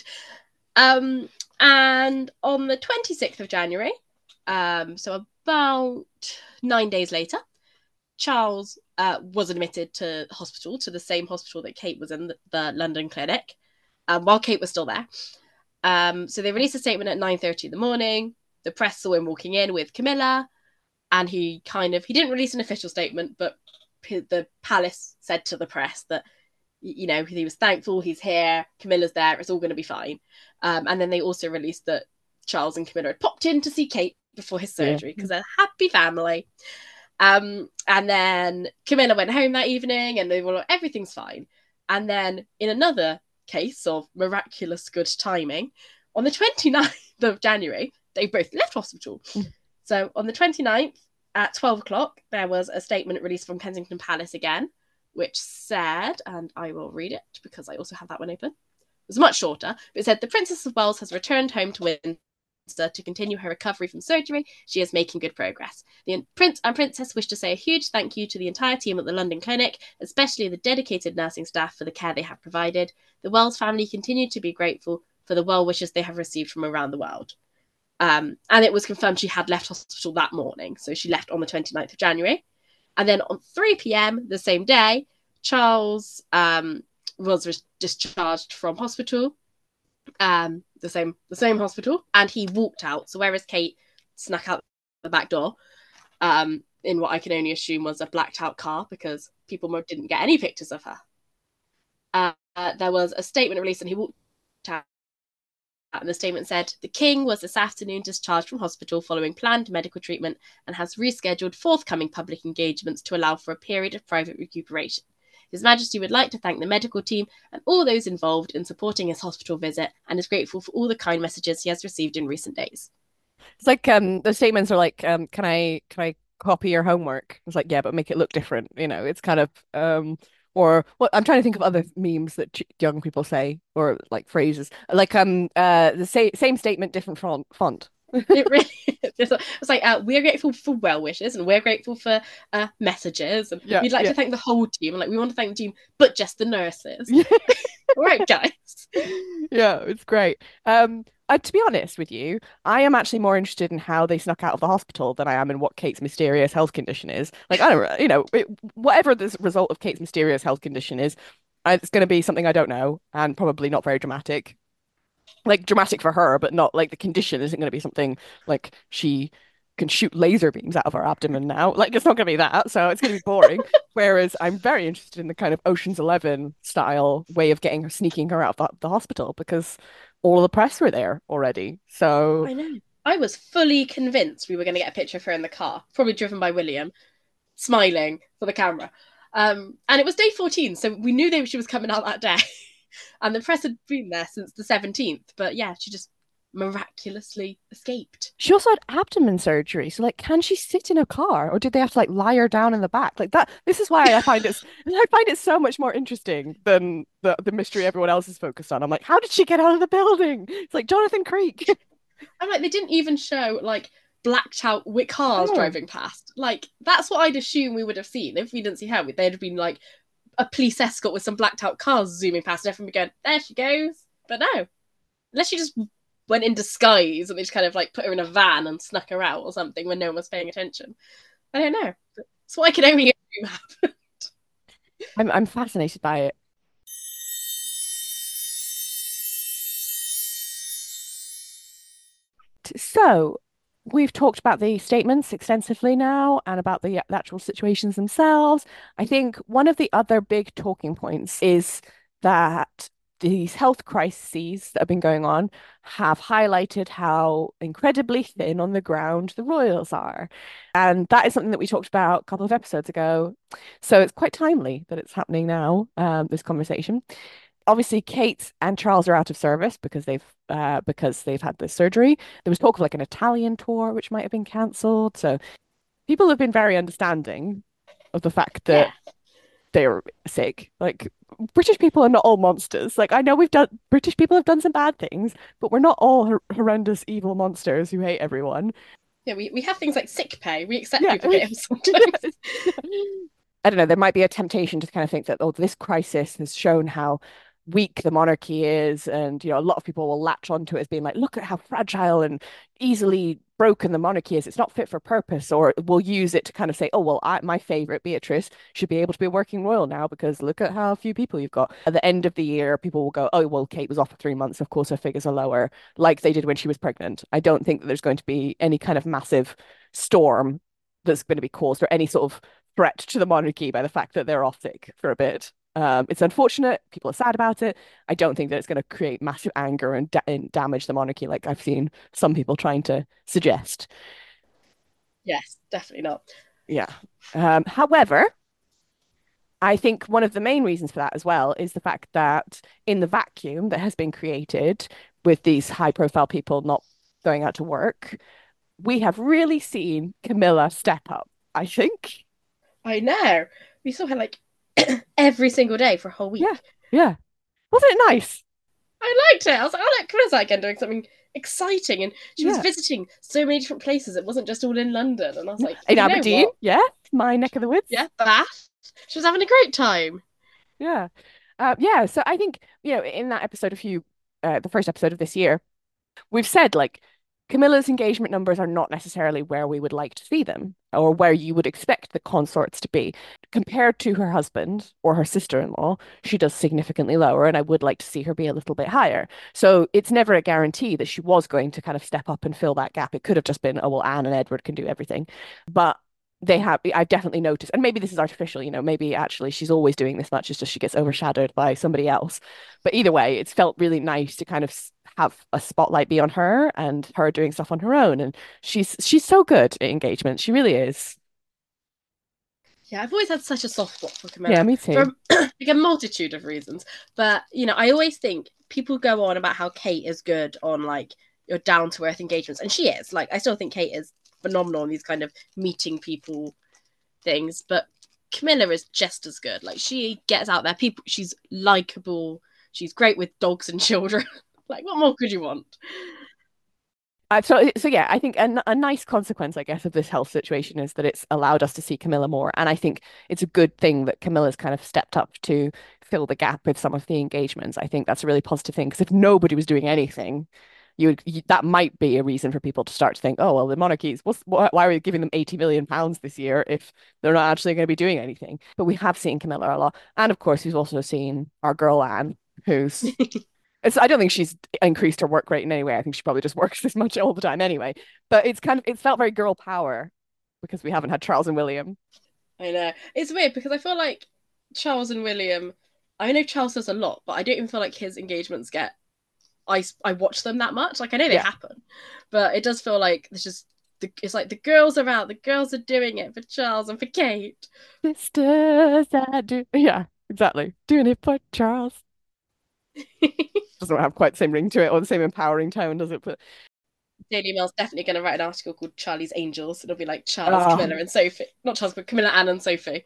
Um, and on the twenty-sixth of January, um, so about nine days later, Charles uh, was admitted to hospital, to the same hospital that Kate was in, the, the London clinic, um, while Kate was still there. Um, so they released a statement at nine thirty in the morning. The press saw him walking in with Camilla, and he kind of, he didn't release an official statement, but the palace said to the press that, you know, he was thankful, he's here, Camilla's there, it's all going to be fine. Um, and then they also released that Charles and Camilla had popped in to see Kate before his surgery because yeah. they're a happy family. Um, and then Camilla went home that evening and they were like, everything's fine. And then in another case of miraculous good timing, on the twenty-ninth of January, they both left hospital. Mm. So on the twenty-ninth at twelve o'clock, there was a statement released from Kensington Palace again, which said, and I will read it because I also have that one open. It was much shorter, but it said, the Princess of Wales has returned home to Windsor to continue her recovery from surgery. She is making good progress. The Prince and Princess wish to say a huge thank you to the entire team at the London Clinic, especially the dedicated nursing staff for the care they have provided. The Wells family continue to be grateful for the well wishes they have received from around the world. Um, and it was confirmed she had left hospital that morning. So she left on the twenty-ninth of January. And then on three p.m. the same day, Charles um, was re- discharged from hospital, um, the same the same hospital, and he walked out. So whereas Kate snuck out the back door um, in what I can only assume was a blacked out car because people didn't get any pictures of her. Uh, uh, there was a statement released and he walked out. And the statement said, the King was this afternoon discharged from hospital following planned medical treatment and has rescheduled forthcoming public engagements to allow for a period of private recuperation. His Majesty would like to thank the medical team and all those involved in supporting his hospital visit and is grateful for all the kind messages he has received in recent days. It's like um, the statements are like, um, can I can I copy your homework? It's like, yeah, but make it look different. You know, it's kind of um, Or what I'm trying to think of other memes that ch- young people say, or like phrases, like um uh the same same statement, different font font. It really is. It's like uh, we're grateful for well wishes and we're grateful for uh, messages and Yeah, we'd like yeah, to thank the whole team and like we want to thank the team, but just the nurses. yeah. All right, guys. Yeah, it's great. Um, I, to be honest with you, I am actually more interested in how they snuck out of the hospital than I am in what Kate's mysterious health condition is. Like, I don't, you know, it, whatever the result of Kate's mysterious health condition is, I, it's going to be something I don't know and probably not very dramatic. Like dramatic for her, but not like the condition isn't going to be something like she can shoot laser beams out of her abdomen now. Like it's not going to be that, so it's going to be boring. Whereas I'm very interested in the kind of Ocean's Eleven style way of getting her, sneaking her out of the, the hospital because all of the press were there already. So I know. I was fully convinced we were going to get a picture of her in the car, probably driven by William, smiling for the camera. Um, and it was day fourteen, so we knew that she was coming out that day. And the press had been there since the seventeenth. But yeah, she just miraculously escaped. she also had abdomen surgery. So like, can she sit in a car, or did they have to like lie her down in the back? Like that. This is why I find it. I find it so much more interesting than the the mystery everyone else is focused on. I'm like, how did she get out of the building? It's like Jonathan Creek. I'm like, they didn't even show like blacked out with cars Oh. driving past. Like that's what I'd assume we would have seen if we didn't see her. They'd have been like a police escort with some blacked out cars zooming past, and everyone would be going, "There she goes." But no, unless she just went in disguise and they just kind of like put her in a van and snuck her out or something when no one was paying attention. I don't know. It's what I can only assume happened. I'm I'm fascinated by it. So we've talked about the statements extensively now and about the, the actual situations themselves. I think one of the other big talking points is that these health crises that have been going on have highlighted how incredibly thin on the ground the royals are. And that is something that we talked about a couple of episodes ago. So it's quite timely that it's happening now, um, this conversation. Obviously Kate and Charles are out of service because they've uh, because they've had this surgery. There was talk of like an Italian tour which might have been cancelled. So people have been very understanding of the fact that Yeah. they're sick. Like British people are not all monsters. Like I know we've done British people have done some bad things, but we're not all hor horrendous evil monsters who hate everyone. Yeah, we, we have things like sick pay. We accept Yeah. people getting sometimes. I don't know, there might be a temptation to kind of think that, oh, this crisis has shown how weak the monarchy is. And, you know, a lot of people will latch onto it as being like, look at how fragile and easily broken the monarchy is. It's not fit for purpose. Or we'll use it to kind of say, oh, well, I, my favorite, Beatrice, should be able to be a working royal now because look at how few people you've got. At the end of the year, people will go, oh, well, Kate was off for three months. Of course, her figures are lower, like they did when she was pregnant. I don't think that there's going to be any kind of massive storm that's going to be caused or any sort of threat to the monarchy by the fact that they're off sick for a bit. Um, it's unfortunate. People are sad about it. I don't think that it's going to create massive anger and, da and damage the monarchy like I've seen some people trying to suggest. Yes, definitely not. Yeah. Um, however, I think one of the main reasons for that as well is the fact that in the vacuum that has been created with these high profile people not going out to work, we have really seen Camilla step up, I think. I know. We saw her like every single day for a whole week. Yeah. Yeah. Wasn't it nice? I liked it. I was like, oh, look, Camilla's out again doing something exciting. And she was Yeah. visiting so many different places. It wasn't just all in London. And I was like, In you know Aberdeen, what? yeah, my neck of the woods. Yeah, Bath. She was having a great time. Yeah. Uh, yeah. So I think, you know, in that episode, a few, uh, the first episode of this year, we've said like Camilla's engagement numbers are not necessarily where we would like to see them or where you would expect the consorts to be. Compared to her husband or her sister-in-law, she does significantly lower, and I would like to see her be a little bit higher. So it's never a guarantee that she was going to kind of step up and fill that gap. It could have just been, oh, well, Anne and Edward can do everything. But they have, I've definitely noticed, and maybe this is artificial, you know, maybe actually she's always doing this much, it's just she gets overshadowed by somebody else. But either way, it's felt really nice to kind of have a spotlight be on her and her doing stuff on her own. And she's she's so good at engagement. She really is. Yeah, I've always had such a soft spot for Yeah, Camilla me too. for like a multitude of reasons. But you know, I always think people go on about how Kate is good on like your down to earth engagements, and she is. Like, I still think Kate is phenomenal in these kind of meeting people things. But Camilla is just as good. Like, she gets out there. People, she's likable. She's great with dogs and children. Like, what more could you want? Uh, so, so yeah, I think a, a nice consequence, I guess, of this health situation is that it's allowed us to see Camilla more. And I think it's a good thing that Camilla's kind of stepped up to fill the gap with some of the engagements. I think that's a really positive thing because if nobody was doing anything, you, would, you that might be a reason for people to start to think, oh, well, the monarchies, what's, why, why are we giving them eighty million pounds this year if they're not actually going to be doing anything? But we have seen Camilla a lot. And of course, we've also seen our girl Anne, who's It's, I don't think she's increased her work rate in any way. I think she probably just works this much all the time anyway. But it's kind of it's felt very girl power because we haven't had Charles and William. I know. It's weird because I feel like Charles and William, I know Charles does a lot, but I don't even feel like his engagements get, I, I watch them that much. Like, I know they Yeah. happen, but it does feel like it's just, the, it's like the girls are out, the girls are doing it for Charles and for Kate. Sisters, I do. Yeah, exactly. Doing it for Charles. Doesn't have quite the same ring to it or the same empowering tone, does it? But Daily Mail's definitely going to write an article called Charlie's Angels. It'll be like Charles, Oh. Camilla, and Sophie. Not Charles, but Camilla, Anne, and Sophie.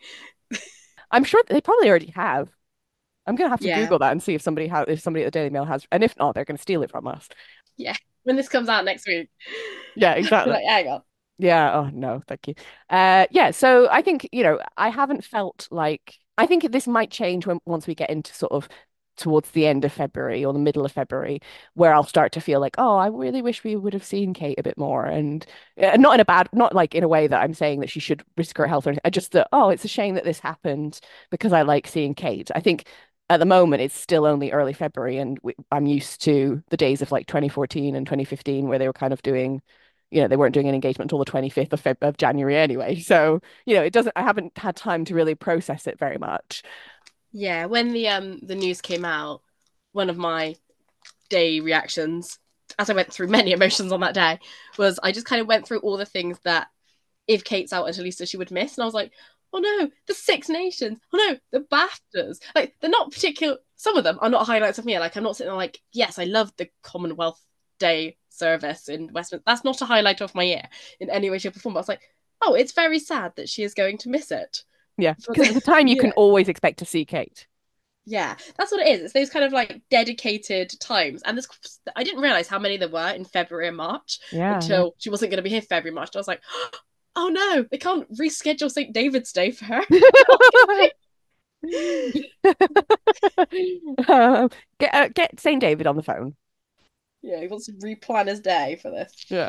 I'm sure they probably already have. I'm gonna have to Yeah. Google that and see if somebody has, if somebody at the Daily Mail has, and if not, they're gonna steal it from us. Yeah, when this comes out next week. Yeah, exactly. Like, hang on. Yeah, oh no, thank you. Uh yeah, so I think, you know, I haven't felt like I think this might change when once we get into sort of towards the end of February or the middle of February, where I'll start to feel like, oh, I really wish we would have seen Kate a bit more. And uh, not in a bad, not like in a way that I'm saying that she should risk her health or anything. I just that, oh, it's a shame that this happened because I like seeing Kate. I think at the moment it's still only early February and we, I'm used to the days of like twenty fourteen and twenty fifteen where they were kind of doing you know, they weren't doing an engagement until the twenty-fifth of, Feb of January anyway. So, you know, it doesn't, I haven't had time to really process it very much. Yeah, when the um the news came out, one of my day reactions, as I went through many emotions on that day, was I just kind of went through all the things that if Kate's out until Easter, she would miss. And I was like, oh no, the Six Nations. Oh no, the BAFTAs. Like, they're not particular, some of them are not highlights of me. Like, I'm not sitting there like, yes, I love the Commonwealth Day service in Westminster. That's not a highlight of my year in any way, shape, or form. But I was like, oh, it's very sad that she is going to miss it. Yeah, because at the time you Yeah. can always expect to see Kate. Yeah, that's what it is. It's those kind of like dedicated times. And this, I didn't realize how many there were in February and March Yeah. until she wasn't going to be here February, March. And I was like, oh no, they can't reschedule Saint David's Day for her. um, get uh, get Saint David on the phone. Yeah, he wants to replan his day for this. Yeah.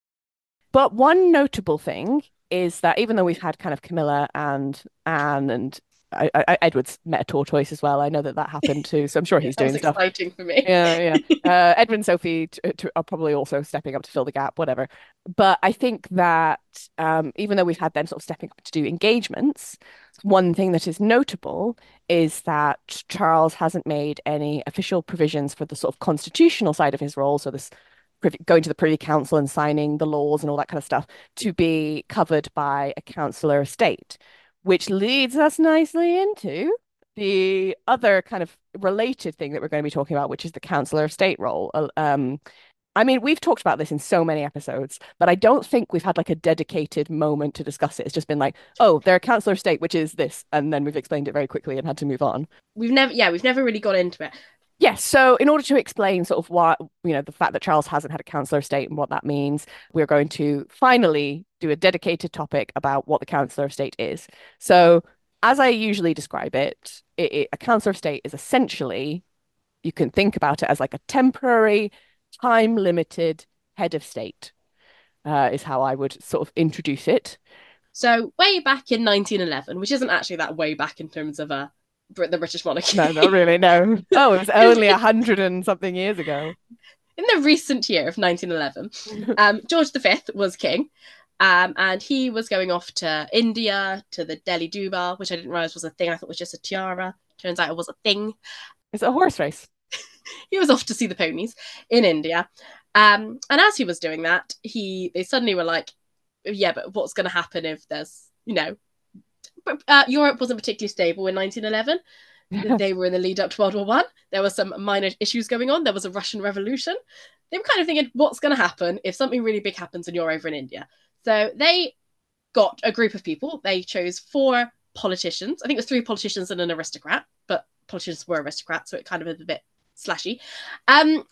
But one notable thing is that even though we've had kind of Camilla and Anne and I, I, Edward's met a tortoise as well. I know that that happened too, so I'm sure he's that doing was stuff. exciting for me. Yeah, yeah. Uh, Edward and Sophie t t are probably also stepping up to fill the gap, whatever. But I think that um, even though we've had them sort of stepping up to do engagements, one thing that is notable is that Charles hasn't made any official provisions for the sort of constitutional side of his role. So this going to the Privy Council and signing the laws and all that kind of stuff to be covered by a councillor of state, which leads us nicely into the other kind of related thing that we're going to be talking about, which is the councillor of state role. Um, I mean, we've talked about this in so many episodes, but I don't think we've had like a dedicated moment to discuss it. It's just been like, oh, they're a councillor of state, which is this, and then we've explained it very quickly and had to move on. We've never, yeah, we've never really got into it. Yes, so in order to explain sort of what, you know, the fact that Charles hasn't had a councillor of state and what that means, we're going to finally do a dedicated topic about what the councillor of state is. So as I usually describe it, it, it a councillor of state is essentially, you can think about it as like a temporary, time-limited head of state, uh, is how I would sort of introduce it. So way back in nineteen eleven, which isn't actually that way back in terms of a the British monarchy. No, not really, no. Oh, it was only a hundred and something years ago. In the recent year of nineteen eleven, um, George the Fifth was king, um, and he was going off to India, to the Delhi Durbar, which I didn't realise was a thing. I thought it was just a tiara. Turns out it was a thing. Is it a horse race? He was off to see the ponies in India. Um, and as he was doing that, he they suddenly were like, yeah, but what's going to happen if there's, you know, Uh, Europe wasn't particularly stable in nineteen eleven. They were in the lead up to World War One. There were some minor issues going on. There was a Russian Revolution. They were kind of thinking, what's going to happen if something really big happens and you're over in India? So they got a group of people. They chose four politicians. I think it was three politicians and an aristocrat, but politicians were aristocrats, so it kind of is a bit slashy. Um,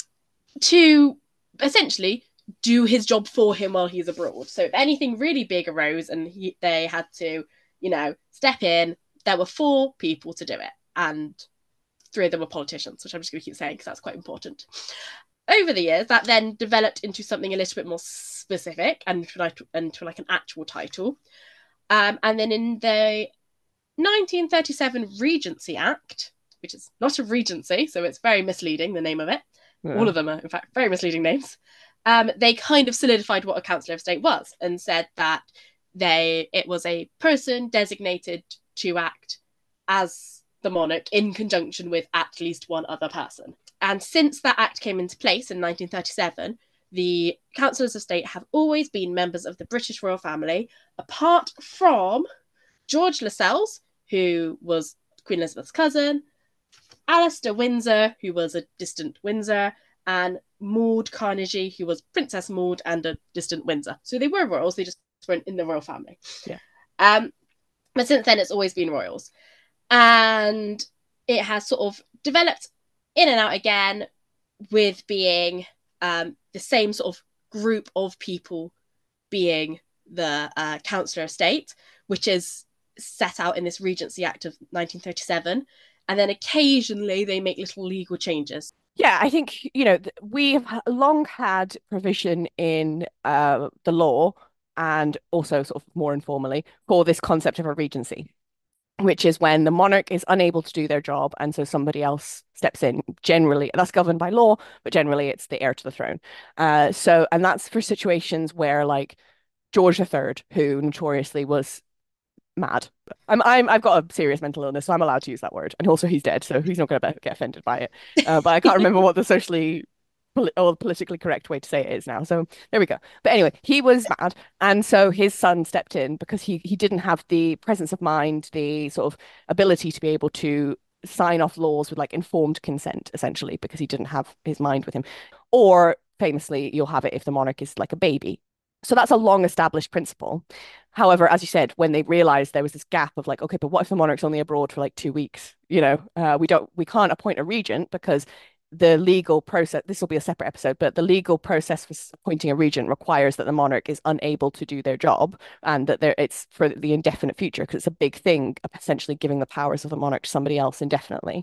to essentially do his job for him while he's abroad. So if anything really big arose and he, they had to, you know, step in, there were four people to do it, and three of them were politicians, which I'm just going to keep saying because that's quite important. Over the years, that then developed into something a little bit more specific and into, into like an actual title. Um, and then in the nineteen thirty-seven Regency Act, which is not a regency, so it's very misleading, the name of it. Yeah. All of them are, in fact, very misleading names. Um, they kind of solidified what a Councillor of State was and said that they it was a person designated to act as the monarch in conjunction with at least one other person. And since that act came into place in nineteen thirty-seven, the Councillors of State have always been members of the British royal family, apart from George Lascelles, who was Queen Elizabeth's cousin, Alistair Windsor, who was a distant Windsor, and Maud Carnegie, who was Princess Maud and a distant Windsor. So they were royals, they just weren't in the royal family. Yeah. Um, but since then, it's always been royals. And it has sort of developed in and out again with being um, the same sort of group of people being the uh, Councillor of State, which is set out in this Regency Act of nineteen thirty-seven. And then occasionally they make little legal changes. Yeah, I think, you know, we've long had provision in uh, the law and also sort of more informally for this concept of a regency, which is when the monarch is unable to do their job and so somebody else steps in. Generally, that's governed by law, but generally it's the heir to the throne. Uh, so, and that's for situations where like George the Third, who notoriously was mad. I'm, I'm, I've got a serious mental illness, so I'm allowed to use that word. And also he's dead, so he's not going to get offended by it. Uh, but I can't remember what the socially or politically correct way to say it is now. So there we go. But anyway, he was mad. And so his son stepped in because he, he didn't have the presence of mind, the sort of ability to be able to sign off laws with like informed consent, essentially, because he didn't have his mind with him. Or famously, you'll have it if the monarch is like a baby. So that's a long established principle. However, as you said, when they realized there was this gap of like, okay, but what if the monarch's only abroad for like two weeks? You know, uh, we don't, we can't appoint a regent because the legal process, this will be a separate episode, but the legal process for appointing a regent requires that the monarch is unable to do their job and that there it's for the indefinite future because it's a big thing, essentially giving the powers of the monarch to somebody else indefinitely.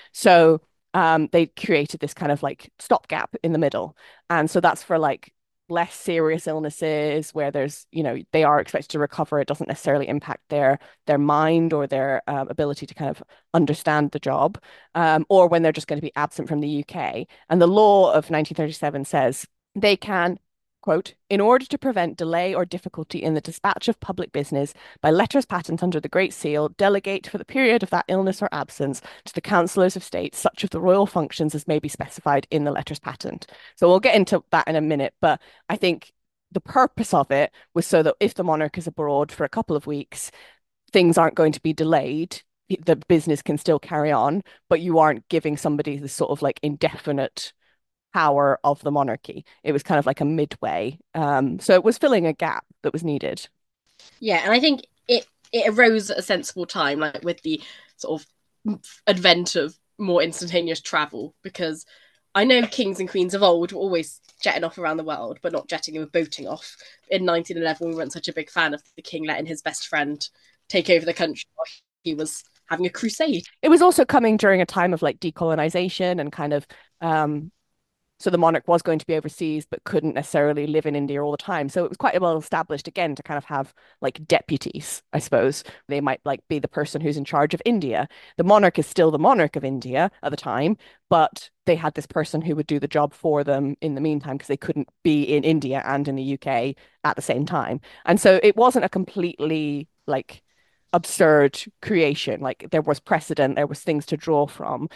So um, they created this kind of like stopgap in the middle. And so that's for like less serious illnesses where there's, you know, they are expected to recover. It doesn't necessarily impact their their mind or their um, ability to kind of understand the job, um, or when they're just going to be absent from the U K. And the law of nineteen thirty-seven says they can, quote, in order to prevent delay or difficulty in the dispatch of public business by letters patent under the Great Seal, delegate for the period of that illness or absence to the councillors of state such of the royal functions as may be specified in the letters patent. So we'll get into that in a minute, but I think the purpose of it was so that if the monarch is abroad for a couple of weeks, things aren't going to be delayed. The business can still carry on, but you aren't giving somebody this sort of like indefinite power of the monarchy. It was kind of like a midway. Um, so it was filling a gap that was needed. Yeah, and I think it it arose at a sensible time, like with the sort of advent of more instantaneous travel, because I know kings and queens of old were always jetting off around the world, but not jetting, they were boating off. In nineteen eleven, we weren't such a big fan of the king letting his best friend take over the country while he was having a crusade. It was also coming during a time of like decolonization and kind of um so the monarch was going to be overseas, but couldn't necessarily live in India all the time. So it was quite well established again to kind of have like deputies, I suppose. They might like be the person who's in charge of India. The monarch is still the monarch of India at the time, but they had this person who would do the job for them in the meantime because they couldn't be in India and in the U K at the same time. And so it wasn't a completely like absurd creation. Like there was precedent, there was things to draw from.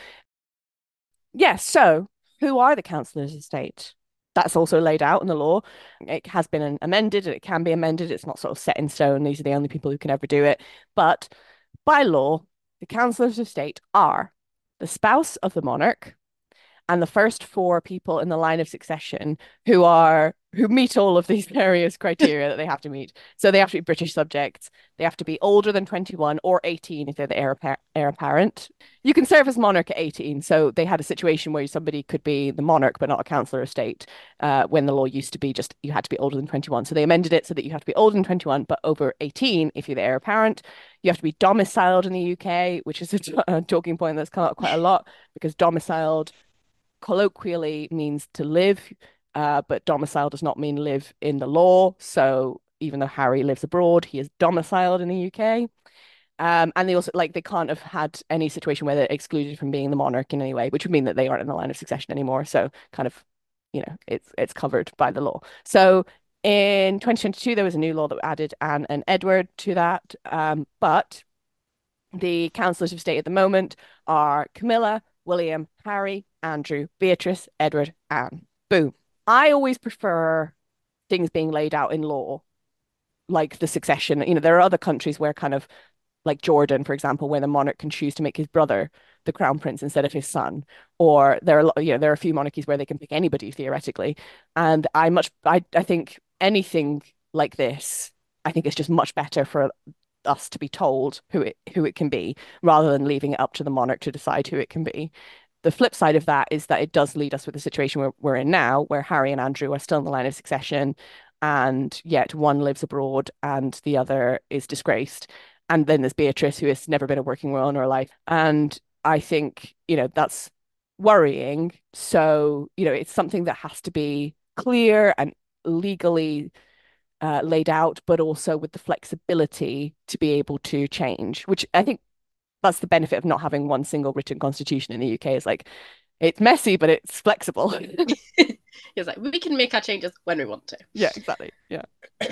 Yes, yeah, so who are the councillors of state? That's also laid out in the law. It has been amended and it can be amended. It's not sort of set in stone. These are the only people who can ever do it. But by law, the councillors of state are the spouse of the monarch and the first four people in the line of succession who are who meet all of these various criteria that they have to meet. So they have to be British subjects. They have to be older than twenty-one or eighteen if they're the heir, appa- heir apparent. You can serve as monarch at eighteen. So they had a situation where somebody could be the monarch but not a councillor of state, uh, when the law used to be just you had to be older than twenty-one. So they amended it so that you have to be older than twenty-one but over eighteen if you're the heir apparent. You have to be domiciled in the U K, which is a, t- a talking point that's come up quite a lot because domiciled colloquially means to live, uh, but domicile does not mean live in the law. So even though Harry lives abroad, he is domiciled in the U K. Um, and they also like they can't have had any situation where they're excluded from being the monarch in any way, which would mean that they aren't in the line of succession anymore. So kind of, you know, it's it's covered by the law. So in twenty twenty-two, there was a new law that added Anne and Edward to that. Um, but the councillors of state at the moment are Camilla, William, Harry, Andrew, Beatrice, Edward, Anne. Boom. I always prefer things being laid out in law, like the succession. You know, there are other countries where kind of like Jordan, for example, where the monarch can choose to make his brother the crown prince instead of his son. Or there are, you know, there are a few monarchies where they can pick anybody theoretically. And I much, I, I think anything like this, I think it's just much better for us to be told who it who it can be rather than leaving it up to the monarch to decide who it can be. The flip side of that is that it does lead us with the situation we're, we're in now, where Harry and Andrew are still in the line of succession, and yet one lives abroad and the other is disgraced. And then there's Beatrice, who has never been a working woman in her life. And I think, you know, that's worrying. So, you know, it's something that has to be clear and legally uh, laid out, but also with the flexibility to be able to change, which I think that's the benefit of not having one single written constitution in the U K is like, it's messy, but it's flexible. It's like, we can make our changes when we want to. Yeah, exactly. Yeah. And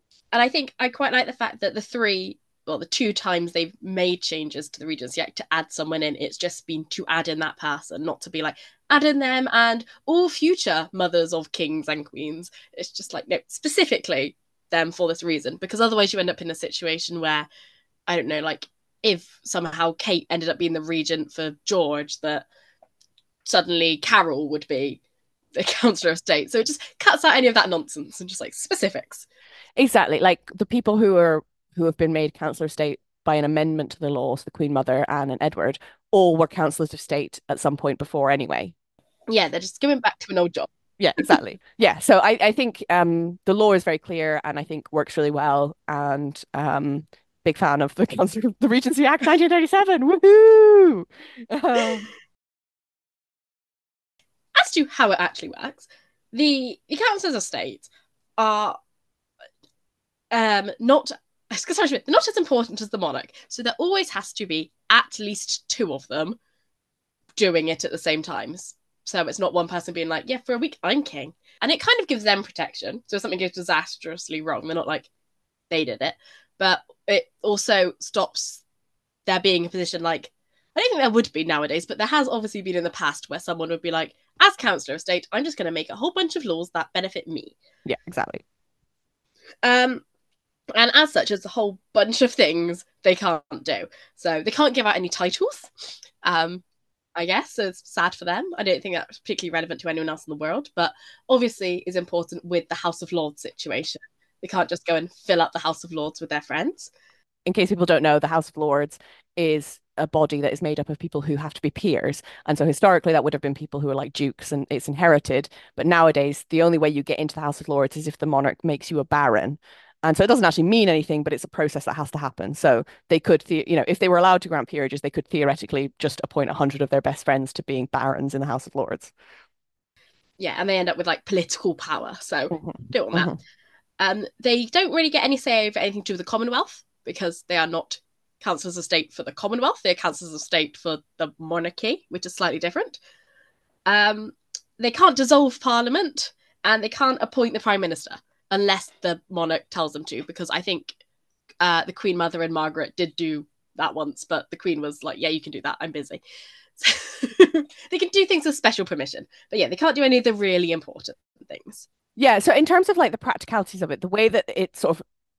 I think I quite like the fact that the three, well, the two times they've made changes to the Regency Act to add someone in, it's just been to add in that person, not to be like, add in them and all future mothers of kings and queens. It's just like, no, specifically them for this reason, because otherwise you end up in a situation where, I don't know, like if somehow Kate ended up being the regent for George, that suddenly Carol would be the Councillor of State. So it just cuts out any of that nonsense and just like specifics. Exactly. Like the people who are who have been made Councillor of State by an amendment to the laws, the Queen Mother, Anne and Edward, all were councillors of state at some point before anyway. Yeah, they're just going back to an old job. Yeah, exactly. Yeah. So I, I think um the law is very clear and I think works really well. And um big fan of the Council the Regency Act nineteen ninety-seven. Woohoo! Um, As to how it actually works, the, the councillors of state are um not sorry, they're not as important as the monarch. So there always has to be at least two of them doing it at the same times. So it's not one person being like, yeah, for a week I'm king. And it kind of gives them protection. So if something goes disastrously wrong, they're not like, they did it. But it also stops there being a position like, I don't think there would be nowadays, but there has obviously been in the past where someone would be like, as Councillor of State, I'm just going to make a whole bunch of laws that benefit me. Yeah, exactly. Um, and as such, there's a whole bunch of things they can't do. So they can't give out any titles, um, I guess. So it's sad for them. I don't think that's particularly relevant to anyone else in the world, but obviously is important with the House of Lords situation. They can't just go and fill up the House of Lords with their friends. In case people don't know, the House of Lords is a body that is made up of people who have to be peers. And so historically, that would have been people who are like dukes and it's inherited. But nowadays, the only way you get into the House of Lords is if the monarch makes you a baron. And so it doesn't actually mean anything, but it's a process that has to happen. So they could, you know, if they were allowed to grant peerages, they could theoretically just appoint a hundred of their best friends to being barons in the House of Lords. Yeah, and they end up with like political power. So mm-hmm. don't want that. Mm-hmm. Um, they don't really get any say over anything to do with the Commonwealth because they are not councillors of state for the Commonwealth. They're councillors of state for the monarchy, which is slightly different. Um, they can't dissolve Parliament and they can't appoint the Prime Minister unless the monarch tells them to, because I think uh, the Queen Mother and Margaret did do that once, but the Queen was like, yeah, you can do that. I'm busy. So they can do things with special permission. But yeah, they can't do any of the really important things. Yeah, so in terms of like the practicalities of it, the way that it sort of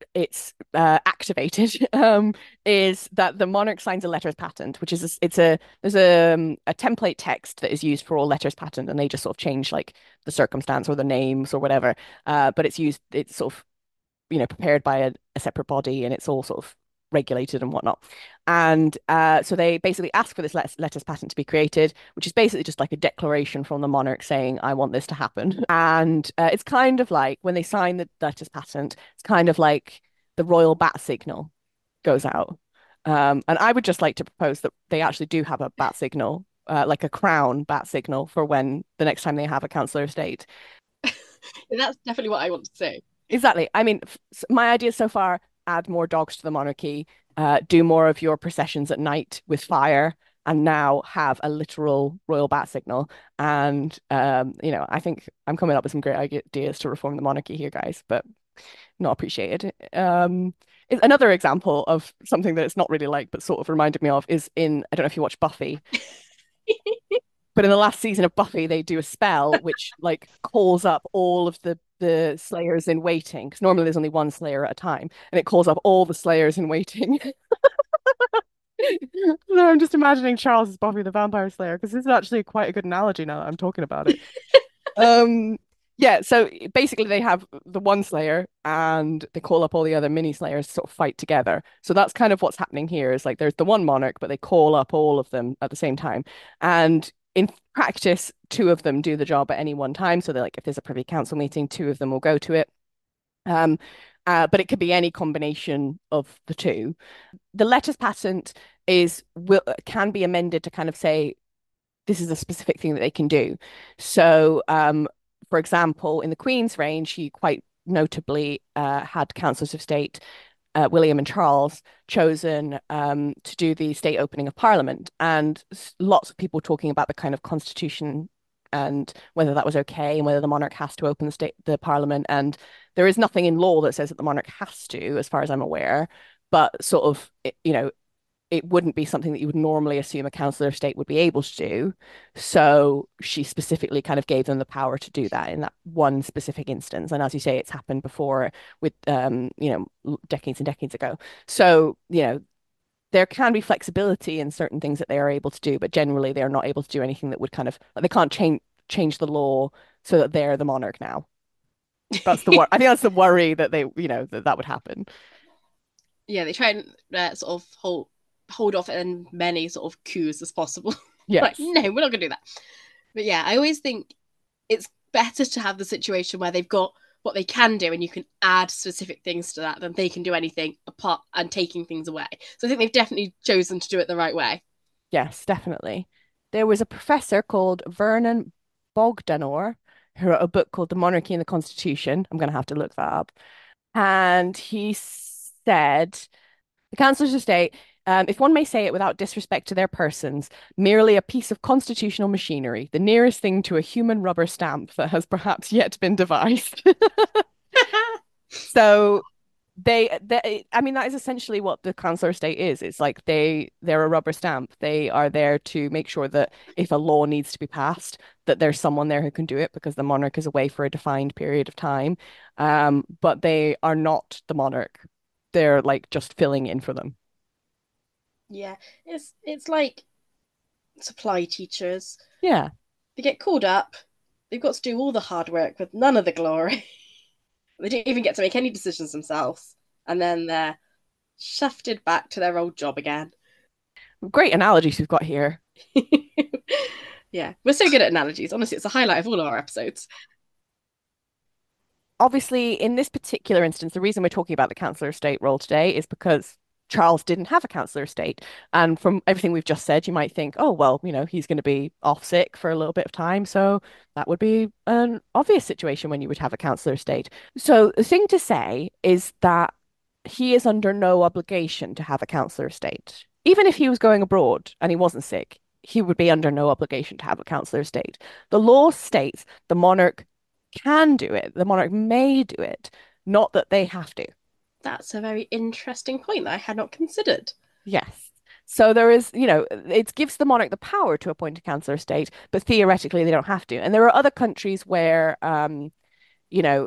it's uh, activated um, is that the monarch signs a letters patent, which is a, it's a there's a um, a template text that is used for all letters patent, and they just sort of change like the circumstance or the names or whatever. Uh, but it's used it's sort of you know prepared by a, a separate body, and it's all sort of regulated and whatnot. And uh, so they basically ask for this let letters patent to be created, which is basically just like a declaration from the monarch saying, I want this to happen. And uh, it's kind of like when they sign the letters patent, it's kind of like the royal bat signal goes out. Um, and I would just like to propose that they actually do have a bat signal, uh, like a crown bat signal for when the next time they have a councillor of state. That's definitely what I want to say. Exactly. I mean, my ideas so far, add more dogs to the monarchy, uh, do more of your processions at night with fire, and now have a literal royal bat signal. And, um, you know, I think I'm coming up with some great ideas to reform the monarchy here, guys, but not appreciated. Um, another example of something that it's not really like, but sort of reminded me of is in, I don't know if you watch Buffy. But in the last season of Buffy, they do a spell which like calls up all of the the slayers in waiting, because normally there's only one slayer at a time, and it calls up all the slayers in waiting. So I'm just imagining Charles as Buffy the Vampire Slayer, because this is actually quite a good analogy now that I'm talking about it. um yeah, so basically they have the one slayer and they call up all the other mini slayers to sort of fight together. So that's kind of what's happening here is like there's the one monarch, but they call up all of them at the same time. And in practice, two of them do the job at any one time. So they're like, if there's a Privy Council meeting, two of them will go to it. Um, uh, but it could be any combination of the two. The letters patent is will can be amended to kind of say this is a specific thing that they can do. So, um, for example, in the Queen's reign, she quite notably uh, had councillors of state, uh, William and Charles, chosen um, to do the state opening of Parliament. And lots of people talking about the kind of constitution and whether that was okay and whether the monarch has to open the state, the Parliament. And there is nothing in law that says that the monarch has to, as far as I'm aware. But sort of, you know, it wouldn't be something that you would normally assume a councillor of state would be able to do. So she specifically kind of gave them the power to do that in that one specific instance. And as you say, it's happened before with, um, you know, decades and decades ago. So, you know, there can be flexibility in certain things that they are able to do, but generally they're not able to do anything that would kind of, like, they can't change change the law so that they're the monarch now. That's the wor I think that's the worry that they, you know, that that would happen. Yeah, they try and uh, sort of hold hold off in many sort of coups as possible. Yes. Like, no, we're not gonna do that. But yeah, I always think it's better to have the situation where they've got what they can do and you can add specific things to that than they can do anything apart and taking things away. So I think they've definitely chosen to do it the right way. Yes, definitely. There was a professor called Vernon Bogdanor who wrote a book called The Monarchy and the Constitution. I'm going to have to look that up. And he said, the councillors of state, um, if one may say it without disrespect to their persons, merely a piece of constitutional machinery, the nearest thing to a human rubber stamp that has perhaps yet been devised. So they, they I mean that is essentially what the councillor of state is. It's like they they're a rubber stamp. They are there to make sure that if a law needs to be passed, that there's someone there who can do it because the monarch is away for a defined period of time. Um, but they are not the monarch. They're like just filling in for them. Yeah, it's it's like supply teachers. Yeah. They get called up, they've got to do all the hard work with none of the glory. They don't even get to make any decisions themselves. And then they're shafted back to their old job again. Great analogies we've got here. Yeah, we're so good at analogies. Honestly, it's a highlight of all of our episodes. Obviously, in this particular instance, the reason we're talking about the councillor of state role today is because Charles didn't have a councillor of state. And from everything we've just said, you might think, oh, well, you know, he's going to be off sick for a little bit of time. So that would be an obvious situation when you would have a councillor of state. So the thing to say is that he is under no obligation to have a councillor of state. Even if he was going abroad and he wasn't sick, he would be under no obligation to have a councillor of state. The law states the monarch can do it, the monarch may do it, not that they have to. That's a very interesting point that I had not considered. Yes. So there is, you know, it gives the monarch the power to appoint a councillor of state, but theoretically they don't have to. And there are other countries where, um, you know,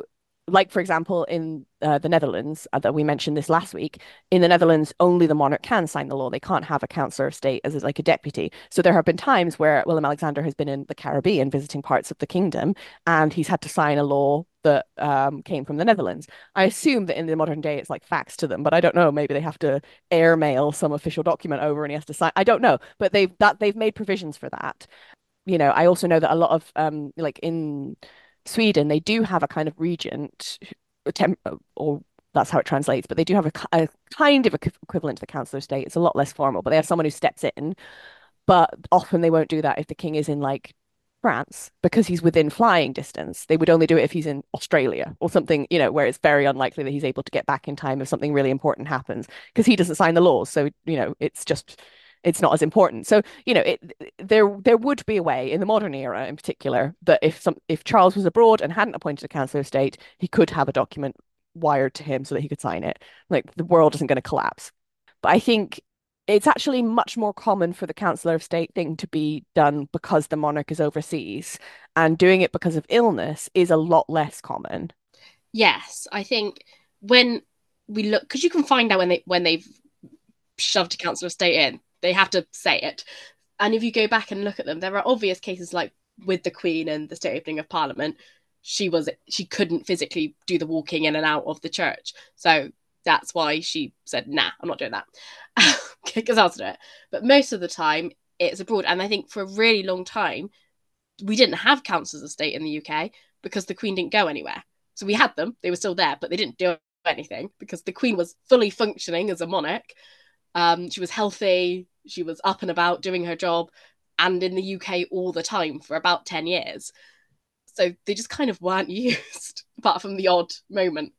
like for example in uh, the Netherlands, uh, that we mentioned this last week. In the Netherlands, only the monarch can sign the law. They can't have a councillor of state as like a deputy. So there have been times where Willem Alexander has been in the Caribbean visiting parts of the kingdom, and he's had to sign a law that um, came from the Netherlands. I assume that in the modern day it's like faxed to them, but I don't know. Maybe they have to airmail some official document over, and he has to sign. I don't know, but they've that they've made provisions for that. You know, I also know that a lot of um like in Sweden, they do have a kind of regent, temp or that's how it translates, but they do have a, a kind of equivalent to the council of state. It's a lot less formal, but they have someone who steps in. But often they won't do that if the king is in like France because he's within flying distance. They would only do it if he's in Australia or something, you know, where it's very unlikely that he's able to get back in time if something really important happens because he doesn't sign the laws. So, you know, it's just it's not as important. So, you know, it there there would be a way in the modern era in particular that if some if Charles was abroad and hadn't appointed a councillor of state, he could have a document wired to him so that he could sign it. Like the world isn't going to collapse. But I think it's actually much more common for the Councillor of State thing to be done because the monarch is overseas, and doing it because of illness is a lot less common. Yes, I think when we look, because you can find out when they when they've shoved a council of state in, they have to say it. And if you go back and look at them, there are obvious cases like with the Queen and the state opening of Parliament. She was she couldn't physically do the walking in and out of the church, so that's why she said, "Nah, I'm not doing that," because I'll do it. But most of the time, it's abroad, and I think for a really long time, we didn't have councils of state in the U K because the Queen didn't go anywhere. So we had them; they were still there, but they didn't do anything because the Queen was fully functioning as a monarch. Um, she was healthy, she was up and about doing her job, and in the U K all the time for about ten years. So they just kind of weren't used, apart from the odd moment.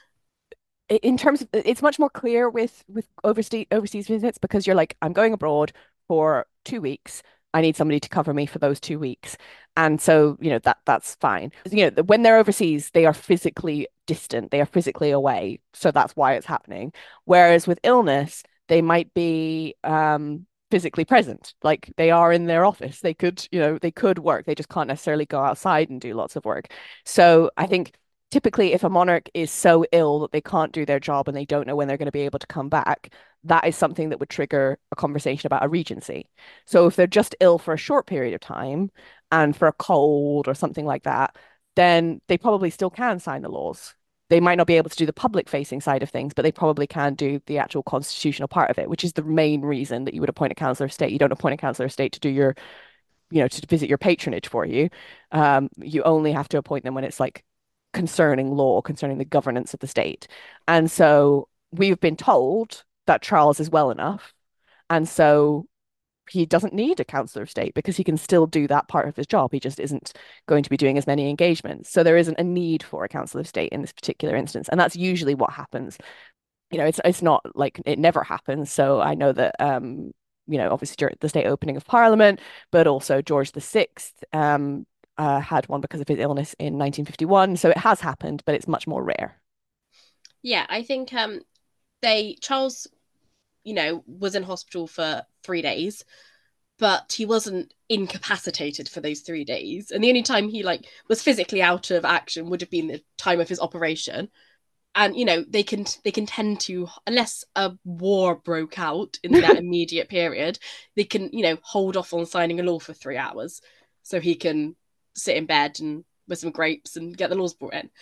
In terms of, it's much more clear with with overseas overseas visits because you're like, I'm going abroad for two weeks. I need somebody to cover me for those two weeks. And so, you know, that that's fine. You know, when they're overseas, they are physically distant, they are physically away. So that's why it's happening. Whereas with illness, they might be um physically present. Like they are in their office. They could, you know, they could work. They just can't necessarily go outside and do lots of work. So I think typically if a monarch is so ill that they can't do their job and they don't know when they're going to be able to come back, that is something that would trigger a conversation about a regency. So if they're just ill for a short period of time and for a cold or something like that, then they probably still can sign the laws. They might not be able to do the public facing side of things, but they probably can do the actual constitutional part of it, which is the main reason that you would appoint a councillor of state. You don't appoint a councillor of state to do your, you know, to visit your patronage for you. Um, you only have to appoint them when it's like concerning law, concerning the governance of the state. And so we've been told that Charles is well enough. And so he doesn't need a councillor of state because he can still do that part of his job. He just isn't going to be doing as many engagements. So there isn't a need for a councillor of state in this particular instance. And that's usually what happens. You know, it's it's not like it never happens. So I know that um, you know, obviously during the state opening of Parliament, but also George the Sixth um uh, had one because of his illness in nineteen fifty-one. So it has happened, but it's much more rare. Yeah, I think um they Charles, you know, was in hospital for three days, but he wasn't incapacitated for those three days. And the only time he like was physically out of action would have been the time of his operation. And you know, they can they can tend to, unless a war broke out in that immediate period, they can, you know, hold off on signing a law for three hours so he can sit in bed and with some grapes and get the laws brought in.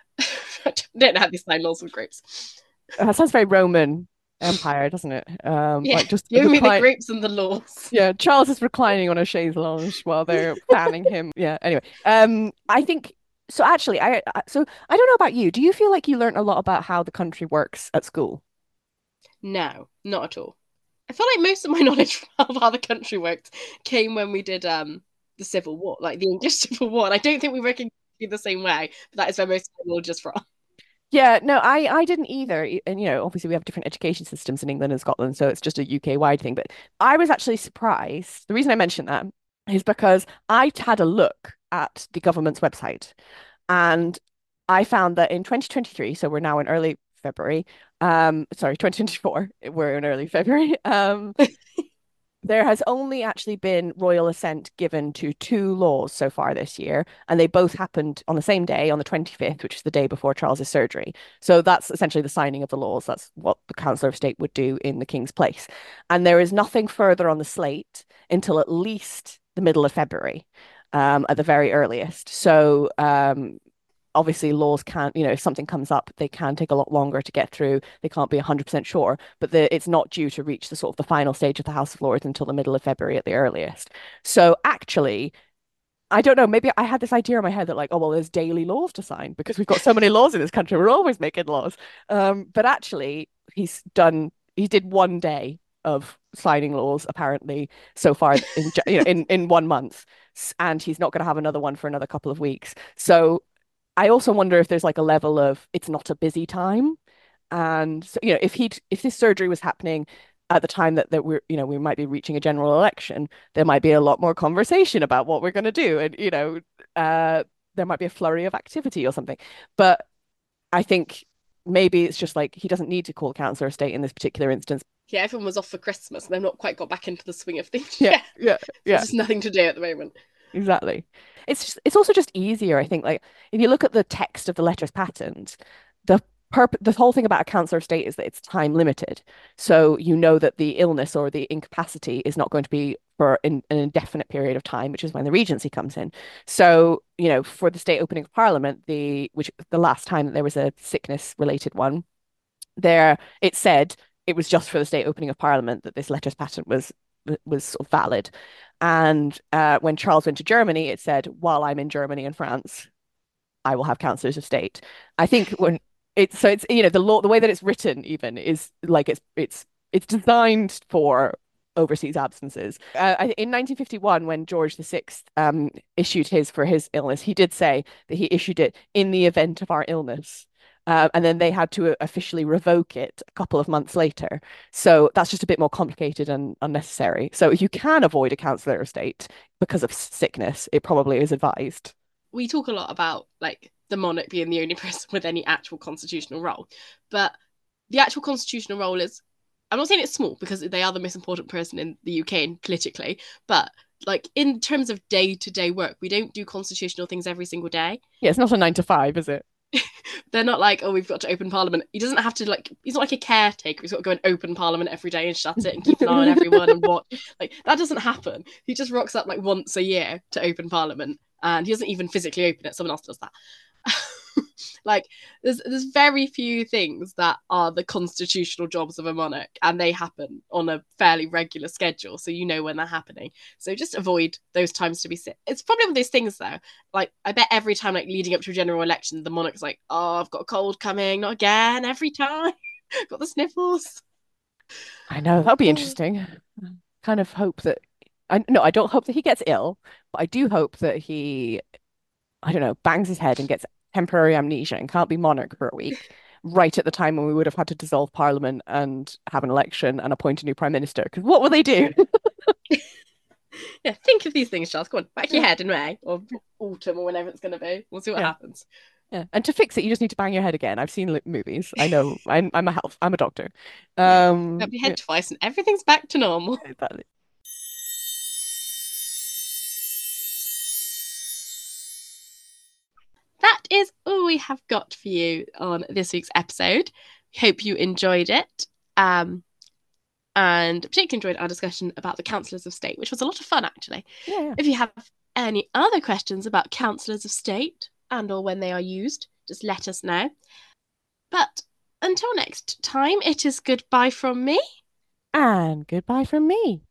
I don't know how they sign laws with grapes. That sounds very Roman Empire, doesn't it? Um, Yeah, like just give me the recline. grapes and the laws. Yeah, Charles is reclining on a chaise lounge while they're fanning him. Yeah. Anyway, um, I think so. Actually, I I- so I don't know about you. Do you feel like you learned a lot about how the country works at school? No, not at all. I feel like most of my knowledge of how the country worked came when we did um the Civil War, like the English Civil War. And I don't think we work in the same way, but that is where most of my knowledge is from. Yeah, no, I I didn't either. E- And you know, obviously we have different education systems in England and Scotland, so it's just a U K wide thing. But I was actually surprised. The reason I mentioned that is because I had a look at the government's website and I found that in twenty twenty-three, so we're now in early February, um, sorry, twenty twenty-four, we're in early February. Um, There has only actually been royal assent given to two laws so far this year, and they both happened on the same day, on the twenty-fifth, which is the day before Charles's surgery. So that's essentially the signing of the laws. That's what the Councillor of State would do in the King's place. And there is nothing further on the slate until at least the middle of February, um, at the very earliest. So um, obviously laws can't, you know, if something comes up, they can take a lot longer to get through. They can't be one hundred percent sure, but the, it's not due to reach the sort of the final stage of the House of Lords until the middle of February at the earliest. So actually, I don't know, maybe I had this idea in my head that like, oh, well, there's daily laws to sign because we've got so many laws in this country. We're always making laws. Um, but actually, he's done, he did one day of signing laws apparently so far in you know in in one month, and he's not going to have another one for another couple of weeks. So I also wonder if there's like a level of it's not a busy time. And so, you know, if he'd if this surgery was happening at the time that, that we're, you know, we might be reaching a general election, there might be a lot more conversation about what we're going to do. And, you know, uh, there might be a flurry of activity or something. But I think maybe it's just like he doesn't need to call Councillor of State in this particular instance. Yeah, everyone was off for Christmas and they've not quite got back into the swing of things Yeah, yet. yeah, yeah. There's just nothing to do at the moment. Exactly. It's just, it's also just easier, I think. Like if you look at the text of the letters patent, the perp the whole thing about a councillor of state is that it's time limited. So you know that the illness or the incapacity is not going to be for in, an indefinite period of time, which is when the regency comes in. So, you know, for the state opening of Parliament, the which the last time that there was a sickness related one, there it said it was just for the state opening of Parliament that this letters patent was was sort of valid. And uh, when Charles went to Germany, it said, while I'm in Germany and France, I will have councillors of state. I think when it's so it's you know the law the way that it's written even is like it's it's it's designed for overseas absences. Uh, in nineteen fifty-one, when George the Sixth um, issued his for his illness, he did say that he issued it in the event of our illness. Uh, and then they had to officially revoke it a couple of months later. So that's just a bit more complicated and unnecessary. So if you can avoid a councillor of state because of sickness, it probably is advised. We talk a lot about like the monarch being the only person with any actual constitutional role, but the actual constitutional role is, I'm not saying it's small because they are the most important person in the U K and politically, but like in terms of day-to-day work, we don't do constitutional things every single day. Yeah, it's not a nine to five, is it? They're not like, oh, we've got to open Parliament. He doesn't have to like, he's not like a caretaker. He's got to go and open Parliament every day and shut it and keep an eye on everyone and watch. Like that doesn't happen. He just rocks up like once a year to open Parliament, and he doesn't even physically open it. Someone else does that. Like there's there's very few things that are the constitutional jobs of a monarch, and they happen on a fairly regular schedule, so you know when they're happening. So just avoid those times to be sick. It's probably one of those things though. Like I bet every time like leading up to a general election, the monarch's like, "Oh, I've got a cold coming, not again." Every time, got the sniffles. I know that'll be interesting. Kind of hope that I no, I don't hope that he gets ill, but I do hope that he, I don't know, bangs his head and gets temporary amnesia and can't be monarch for a week, right at the time when we would have had to dissolve Parliament and have an election and appoint a new prime minister. Because what will they do? Yeah, think of these things, Charles. Go on, back your head in May or autumn or whenever it's going to be. We'll see what Yeah. happens. Yeah, and to fix it, you just need to bang your head again. I've seen movies. I know. I'm I'm a health. I'm a doctor. Um, Bump your head yeah, twice and everything's back to normal. exactly. That is all we have got for you on this week's episode. Hope you enjoyed it. Um, and particularly enjoyed our discussion about the councillors of state, which was a lot of fun actually. Yeah, yeah. If you have any other questions about councillors of state and or when they are used, just let us know. But until next time, it is goodbye from me. And goodbye from me.